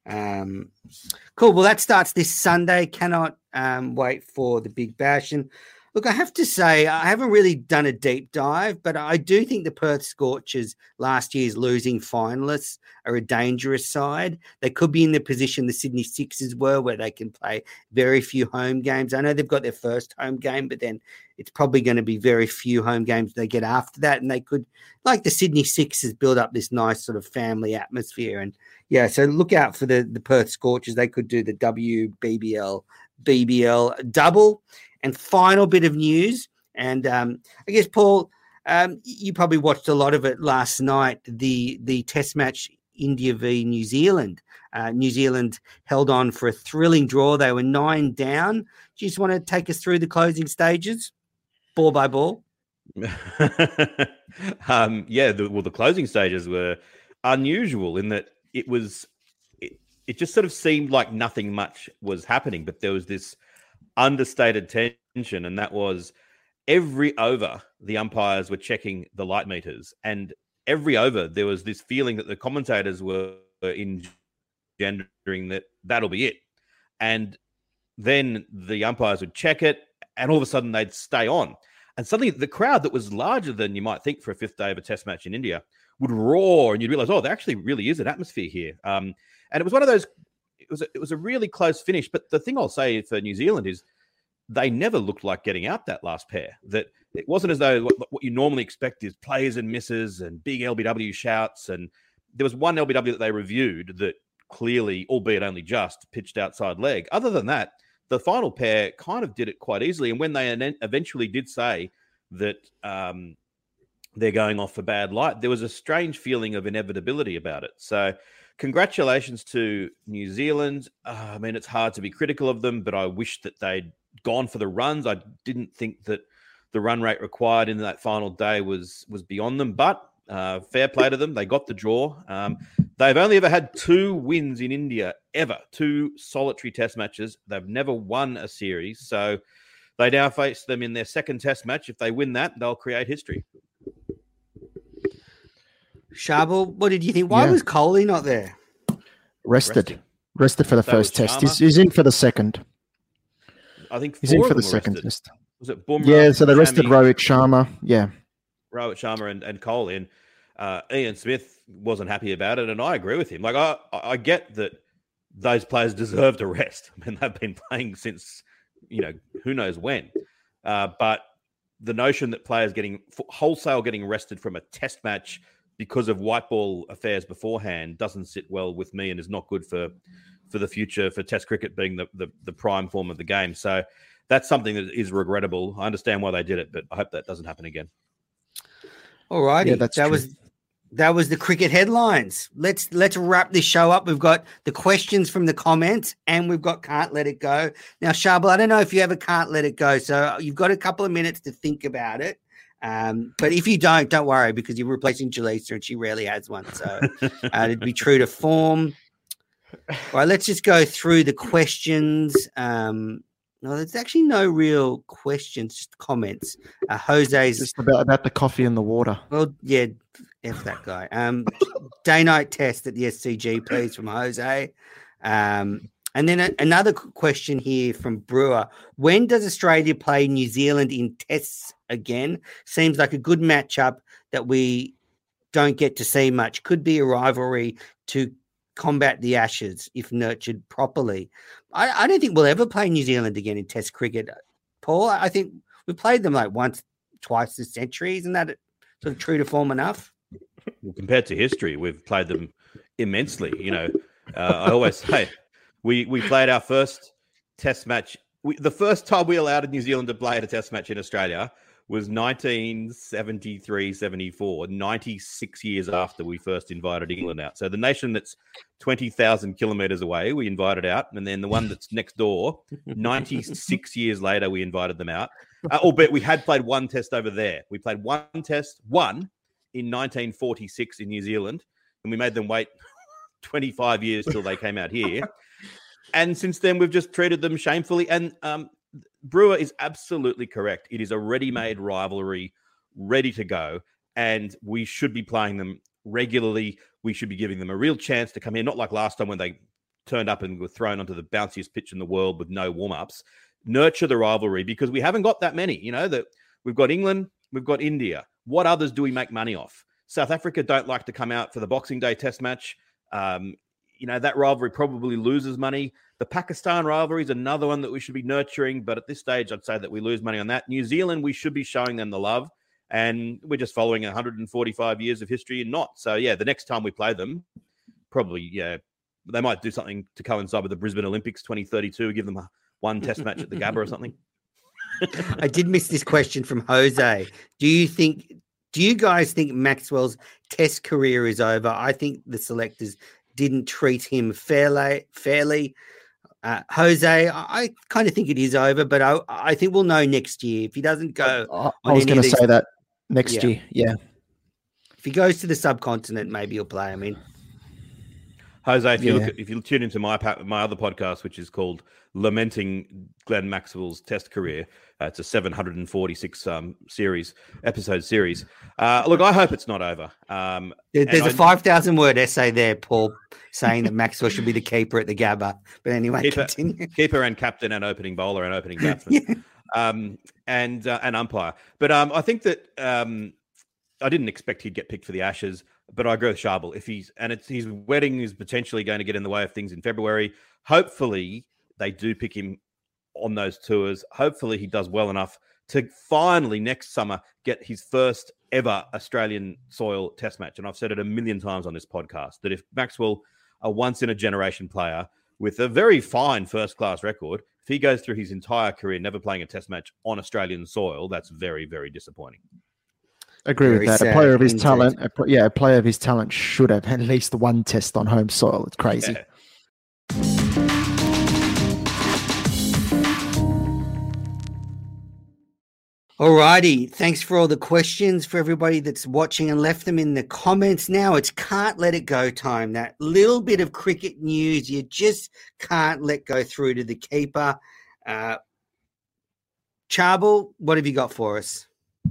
Um, cool. Well, that starts this Sunday. Cannot um, wait for the Big Bash. And look, I have to say, I haven't really done a deep dive, but I do think the Perth Scorchers, last year's losing finalists, are a dangerous side. They could be in the position the Sydney Sixers were, where they can play very few home games. I know they've got their first home game, but then it's probably going to be very few home games they get after that. And they could, like the Sydney Sixers, build up this nice sort of family atmosphere. And yeah, so look out for the, the Perth Scorchers. They could do the W B B L, B B L double. And final bit of news, and um, I guess, Paul, um, you probably watched a lot of it last night, the the Test match, India v New Zealand. Uh, New Zealand held on for a thrilling draw. They were nine down. Do you just want to take us through the closing stages, ball by ball? um, yeah, the, well, the closing stages were unusual in that it was, it, it just sort of seemed like nothing much was happening, but there was this understated tension, and that was every over the umpires were checking the light meters, and every over there was this feeling that the commentators were engendering that that'll be it, and then the umpires would check it, and all of a sudden they'd stay on, and suddenly the crowd that was larger than you might think for a fifth day of a Test match in India would roar, and you'd realize, oh, there actually really is an atmosphere here. Um, and it was one of those. It was a, it was a really close finish, but the thing I'll say for New Zealand is they never looked like getting out that last pair. That it wasn't as though what, what you normally expect is players and misses and big L B W shouts. And there was one L B W that they reviewed that clearly, albeit only just, pitched outside leg. Other than that, the final pair kind of did it quite easily. And when they eventually did say that um, they're going off for bad light, there was a strange feeling of inevitability about it. So congratulations to New Zealand. Uh, I mean, it's hard to be critical of them, but I wish that they'd gone for the runs. I didn't think that the run rate required in that final day was was beyond them, but uh, fair play to them. They got the draw. Um, they've only ever had two wins in India, ever. Two solitary Test matches. They've never won a series. So they now face them in their second Test match. If they win that, they'll create history. Charbel, what did you think? Why yeah. was Kohli not there? Rested. Rested, Rested for the that first test. He's, he's in for the second. I think he's in for the second rested. test. Was it Bumrah? Yeah, so they rested Rohit Sharma. Yeah. Rohit Sharma and, and Kohli. And uh, Ian Smith wasn't happy about it, and I agree with him. Like, I, I get that those players deserved a rest. I mean, they've been playing since, you know, who knows when. Uh, but the notion that players getting wholesale getting rested from a test match because of white ball affairs beforehand doesn't sit well with me and is not good for for the future for Test cricket being the, the, the prime form of the game. So that's something that is regrettable. I understand why they did it, but I hope that doesn't happen again. All righty. Yeah, that's that true. was that was the cricket headlines. Let's let's wrap this show up. We've got the questions from the comments and we've got Can't Let It Go. Now, Sharbel, I don't know if you ever Can't Let It Go, so you've got a couple of minutes to think about it. Um, but if you don't, don't worry because you're replacing Jaleesa and she rarely has one. So uh, it'd be true to form. All right, let's just go through the questions. Um, no, there's actually no real questions, just comments. Uh, Jose's Just about, about the coffee and the water. well, yeah, F that guy. Um, day night test at the S C G, please, from Jose. Um, and then a, another qu- question here from Brewer. When does Australia play New Zealand in tests again? Seems like a good matchup that we don't get to see much. Could be a rivalry to combat the Ashes if nurtured properly. I, I don't think we'll ever play New Zealand again in Test cricket, Paul. I think we played them like once, twice this century. Isn't that sort of true to form enough? Well, compared to history, we've played them immensely. You know, uh, I always say we we played our first Test match. We, the first time we allowed New Zealand to play at a Test match in Australia was nineteen seventy-three seventy-four, ninety-six years after we first invited England out. So the nation that's twenty thousand kilometres away, we invited out. And then the one that's next door, ninety-six years later, we invited them out. Uh, albeit we had played one test over there. We played one test, one, in nineteen forty-six in New Zealand. And we made them wait twenty-five years till they came out here. And since then, we've just treated them shamefully. And um, Brewer is absolutely correct. It is a ready-made rivalry, ready to go, and we should be playing them regularly. We should be giving them a real chance to come here, not like last time when they turned up and were thrown onto the bounciest pitch in the world with no warm-ups. Nurture the rivalry because we haven't got that many. You know, that we've got England, we've got India. What others do we make money off? South Africa don't like to come out for the Boxing Day Test match. Um, you know, that rivalry probably loses money. The Pakistan rivalry is another one that we should be nurturing, but at this stage, I'd say that we lose money on that. New Zealand, we should be showing them the love, and we're just following one hundred forty-five years of history and not. So, yeah, the next time we play them, probably, yeah, they might do something to coincide with the Brisbane Olympics twenty thirty-two, give them a one test match at the Gabba or something. I did miss this question from Jose. Do you think, do you guys think Maxwell's test career is over? I think the selectors didn't treat him fairly. Fairly, uh, Jose, I, I kind of think it is over, but I, I think we'll know next year if he doesn't go. I, I was going to say that next yeah. year. Yeah. If he goes to the subcontinent, maybe he'll play. I mean, Jose, if you Yeah. look at, if you tune into my pa- my other podcast, which is called Lamenting Glenn Maxwell's Test Career, uh, it's a seven hundred forty-six um, series episode series. Uh, look, I hope it's not over. Um, there, there's and a I- five thousand word essay there, Paul, saying that Maxwell should be the keeper at the Gabba. But anyway, keeper, continue. keeper and captain and opening bowler and opening batsman, um, and uh, and umpire. But um, I think that um, I didn't expect he'd get picked for the Ashes. But I agree with Sharbel. If he's and it's his wedding is potentially going to get in the way of things in February. Hopefully, they do pick him on those tours. Hopefully, he does well enough to finally next summer get his first ever Australian soil Test match. And I've said it a million times on this podcast that if Maxwell, a once in a generation player with a very fine first class record, if he goes through his entire career never playing a Test match on Australian soil, that's very, very disappointing. Agree Very with that. sad A player of his indeed. talent, a, pl- yeah, a player of his talent should have at least one test on home soil. It's crazy. Yeah. All righty. Thanks for all the questions for everybody that's watching and left them in the comments. Now it's can't let it go time. That little bit of cricket news you just can't let go through to the keeper. Uh, Charbel, what have you got for us?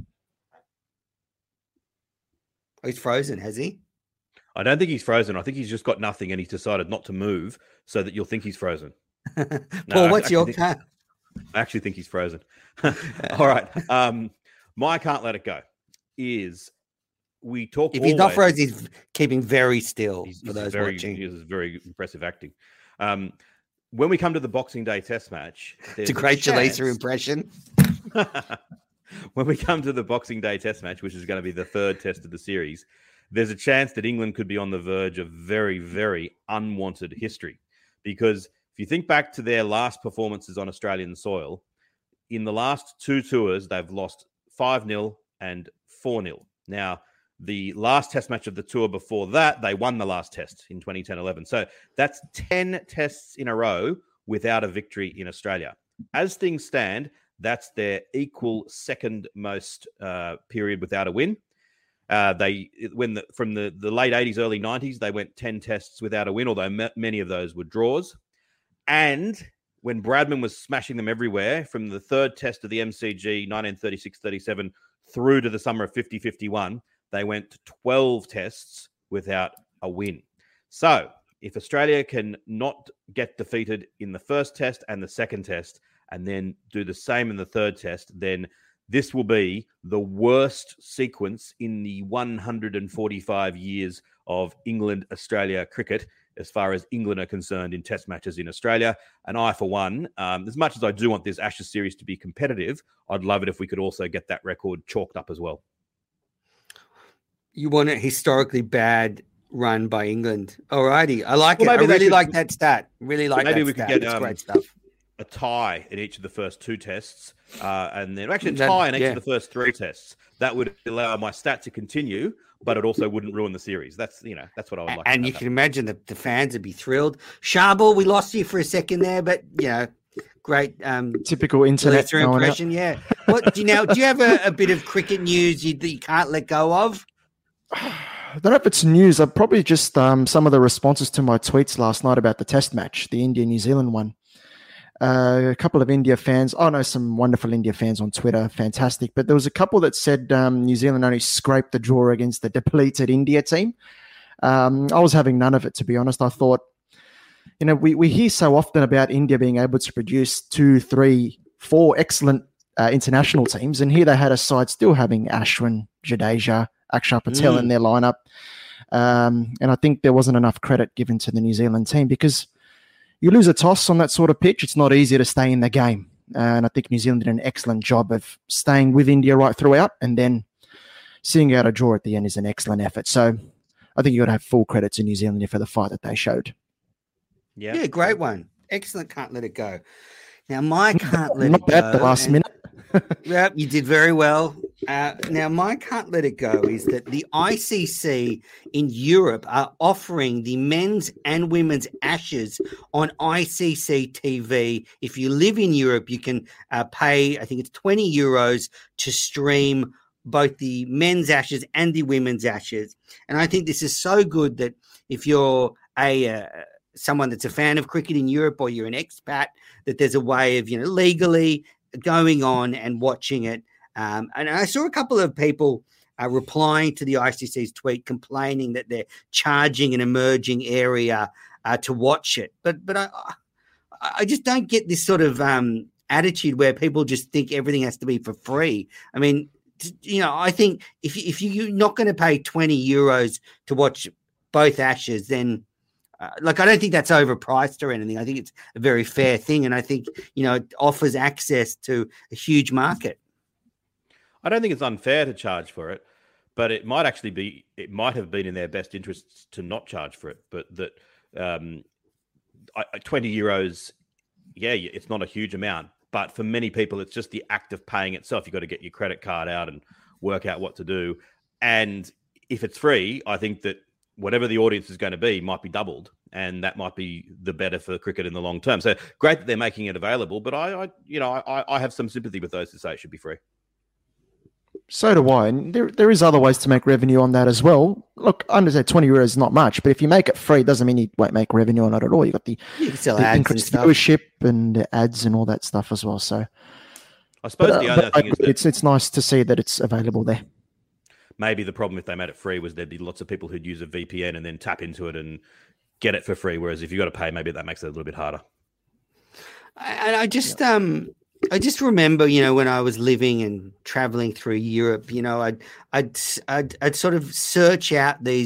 Oh, he's frozen, has he? I don't think he's frozen. I think he's just got nothing and he's decided not to move so that you'll think he's frozen. Paul, I what's actually your think- car? I actually think he's frozen. All right. Um, my can't let it go is we talk. If he's not always- frozen, he's keeping very still He's, for he's those very, watching. This is very impressive acting. Um, when we come to the Boxing Day Test match, it's a great Jalisa impression. When we come to the Boxing Day Test match, which is going to be the third test of the series, there's a chance that England could be on the verge of very, very unwanted history. Because if you think back to their last performances on Australian soil, in the last two tours, they've lost five nil and four nil. Now, the last test match of the tour before that, they won the last test in twenty ten eleven. So that's ten tests in a row without a victory in Australia. As things stand, that's their equal second most uh, period without a win. Uh, they when the, from the, the late eighties, early nineties, they went ten tests without a win, although m- many of those were draws. And when Bradman was smashing them everywhere, from the third test of the M C G, nineteen thirty-six thirty-seven, through to the summer of fifty fifty-one, they went twelve tests without a win. So if Australia can not get defeated in the first test and the second test, and then do the same in the third test, then this will be the worst sequence in the one hundred forty-five years of England-Australia cricket as far as England are concerned in test matches in Australia. And I, for one, um, as much as I do want this Ashes series to be competitive, I'd love it if we could also get that record chalked up as well. You want a historically bad run by England. Alrighty. I like well, it. I really could, like that stat. Really like maybe that we stat. could get it's um, great stuff. A tie in each of the first two tests, uh, and then actually a That- tie in each yeah. of the first three tests. That would allow my stat to continue, but it also wouldn't ruin the series. That's you know that's what I would like. And to you have can imagine that the fans would be thrilled. Sharbel, we lost you for a second there, but you know, great um Typical internet Jalisa going out. impression. Yeah. What do you now? Do you have a, a bit of cricket news you, that you can't let go of? I don't know if it's news. I've probably just um, some of the responses to my tweets last night about the test match, the India-New Zealand one. Uh, a couple of India fans, I know some wonderful India fans on Twitter, fantastic, but there was a couple that said um, New Zealand only scraped the draw against the depleted India team. Um, I was having none of it, to be honest. I thought, you know, we, we hear so often about India being able to produce two, three, four excellent uh, international teams, and here they had a side still having Ashwin, Jadeja, Akshar Patel Mm. in their lineup. Um, and I think there wasn't enough credit given to the New Zealand team because you lose a toss on that sort of pitch, it's not easy to stay in the game. Uh, and I think New Zealand did an excellent job of staying with India right throughout, and then seeing out a draw at the end is an excellent effort. So I think you got to have full credit to New Zealand for the fight that they showed. Yeah, Yeah, great one. Excellent. Can't let it go. Now, my can't let Not it bad go. the last and- minute. Yeah, you did very well. Uh, now, my can't let it go is that the I C C in Europe are offering the men's and women's Ashes on I C C T V. If you live in Europe, you can uh, pay, I think it's twenty euros to stream both the men's Ashes and the women's Ashes. And I think this is so good that if you're a uh, someone that's a fan of cricket in Europe or you're an expat, that there's a way of, you know, legally going on and watching it. Um, and I saw a couple of people uh, replying to the I C C's tweet complaining that they're charging an emerging area uh, to watch it. But but I, I just don't get this sort of um, attitude where people just think everything has to be for free. I mean, you know, I think if, if you're not going to pay twenty euros to watch both Ashes, then Uh, like, I don't think that's overpriced or anything. I think it's a very fair thing. And I think, you know, it offers access to a huge market. I don't think it's unfair to charge for it, but it might actually be, it might have been in their best interests to not charge for it. But that um, I, twenty euros, yeah, it's not a huge amount. But for many people, it's just the act of paying itself. You've got to get your credit card out and work out what to do. And if it's free, I think that whatever the audience is going to be might be doubled, and that might be the better for cricket in the long term. So great that they're making it available, but I, I you know, I, I have some sympathy with those who say it should be free. So do I. And there, there is other ways to make revenue on that as well. Look, I understand twenty euros is not much, but if you make it free, it doesn't mean you won't make revenue on it at all. You got the, You can sell the ads and increased stuff. viewership and ads and all that stuff as well. So I suppose but, the uh, other but thing is I- that it's it's nice to see that it's available there. maybe the problem if they made it free was there'd be lots of people who'd use a V P N and then tap into it and get it for free. Whereas if you got to pay, maybe that makes it a little bit harder. And I just, um, I just remember, you know, when I was living and traveling through Europe, you know, I'd, I'd, I'd, I'd sort of search out these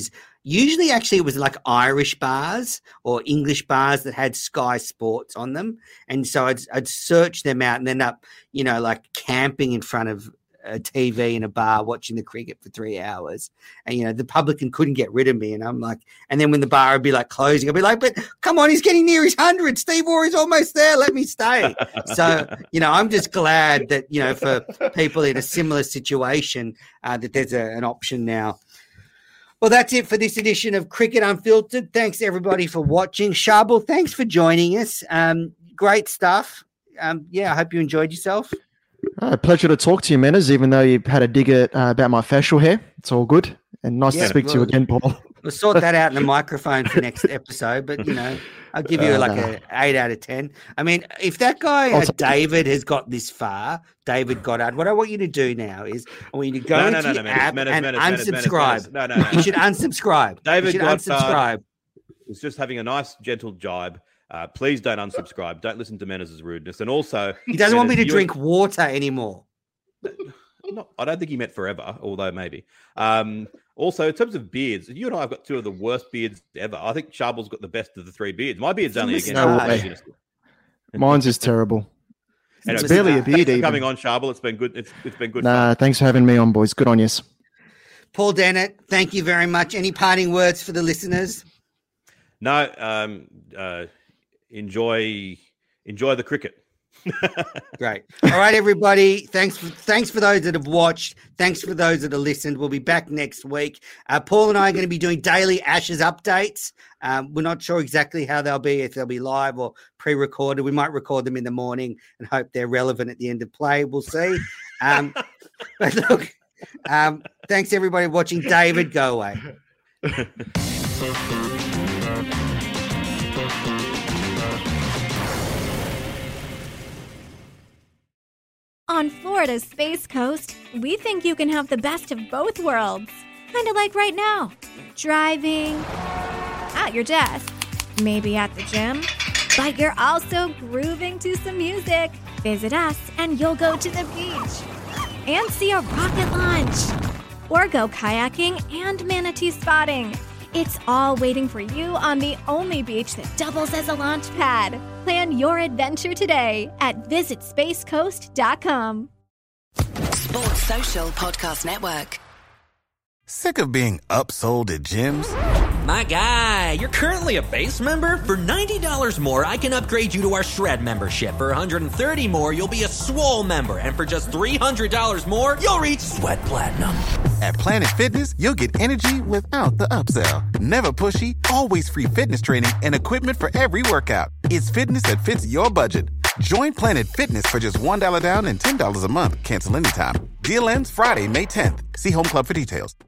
usually actually it was like Irish bars or English bars that had Sky Sports on them. And so I'd, I'd search them out and end up, you know, like camping in front of a T V in a bar watching the cricket for three hours. And, you know, the publican couldn't get rid of me. And I'm like, and then when the bar would be like closing, I'd be like, but come on, he's getting near his hundred. Steve Waugh is almost there. Let me stay. So, you know, I'm just glad that, you know, for people in a similar situation, uh, that there's a, an option now. Well, that's it for this edition of Cricket Unfiltered. Thanks, everybody, for watching. Sharbel, thanks for joining us. Um, great stuff. Um, yeah, I hope you enjoyed yourself. Uh, pleasure to talk to you, Menners, even though you've had a dig at, uh, about my facial hair. It's all good. And nice yeah, to speak well, to you again, Paul. We'll sort that out in the microphone for next episode. But, you know, I'll give you uh, like no. an eight out of ten. I mean, if that guy, uh, David, has got this far, David Goddard, what I want you to do now is I want you to go no, into no, no, your no, app Menace, and Menace, Menace, unsubscribe. Menace, Menace. No, no, no. You should unsubscribe. David you should Goddard unsubscribe. was just having a nice, gentle jibe. Uh, please don't unsubscribe. Don't listen to Menace's rudeness. And also, He doesn't want me to Menace, drink water anymore. No, I don't think he meant forever, although maybe. Um, also, in terms of beards, you and I have got two of the worst beards ever. I think Sharbel's got the best of the three beards. My beard's only against. No way. Mine's is terrible. Anyway, It's barely a thanks beard for even. coming on, Sharbel. It's been good. It's it's been good. Nah, fun. thanks for having me on, boys. Good on you. Paul Dennett, thank you very much. Any parting words for the listeners? No, um, uh, enjoy enjoy the cricket. Great. All right, everybody. Thanks for thanks for those that have watched. Thanks for those that have listened. We'll be back next week. Uh, Paul and I are going to be doing daily Ashes updates. Um, we're not sure exactly how they'll be, if they'll be live or pre-recorded. We might record them in the morning and hope they're relevant at the end of play. We'll see. Um, but look, um, thanks everybody for watching. David, go away. On Florida's Space Coast, we think you can have the best of both worlds. Kind of like right now. Driving, at your desk, maybe at the gym, but you're also grooving to some music. Visit us and you'll go to the beach and see a rocket launch. Or go kayaking and manatee spotting. It's all waiting for you on the only beach that doubles as a launch pad. Plan your adventure today at visit space coast dot com. Sports Social Podcast Network. Sick of being upsold at gyms? My guy, you're currently a base member? For ninety dollars more, I can upgrade you to our Shred membership. For one hundred thirty dollars more, you'll be a Swole member. And for just three hundred dollars more, you'll reach Sweat Platinum. At Planet Fitness, you'll get energy without the upsell. Never pushy, always free fitness training and equipment for every workout. It's fitness that fits your budget. Join Planet Fitness for just one dollar down and ten dollars a month. Cancel anytime. Deal ends Friday, May tenth. See Home Club for details.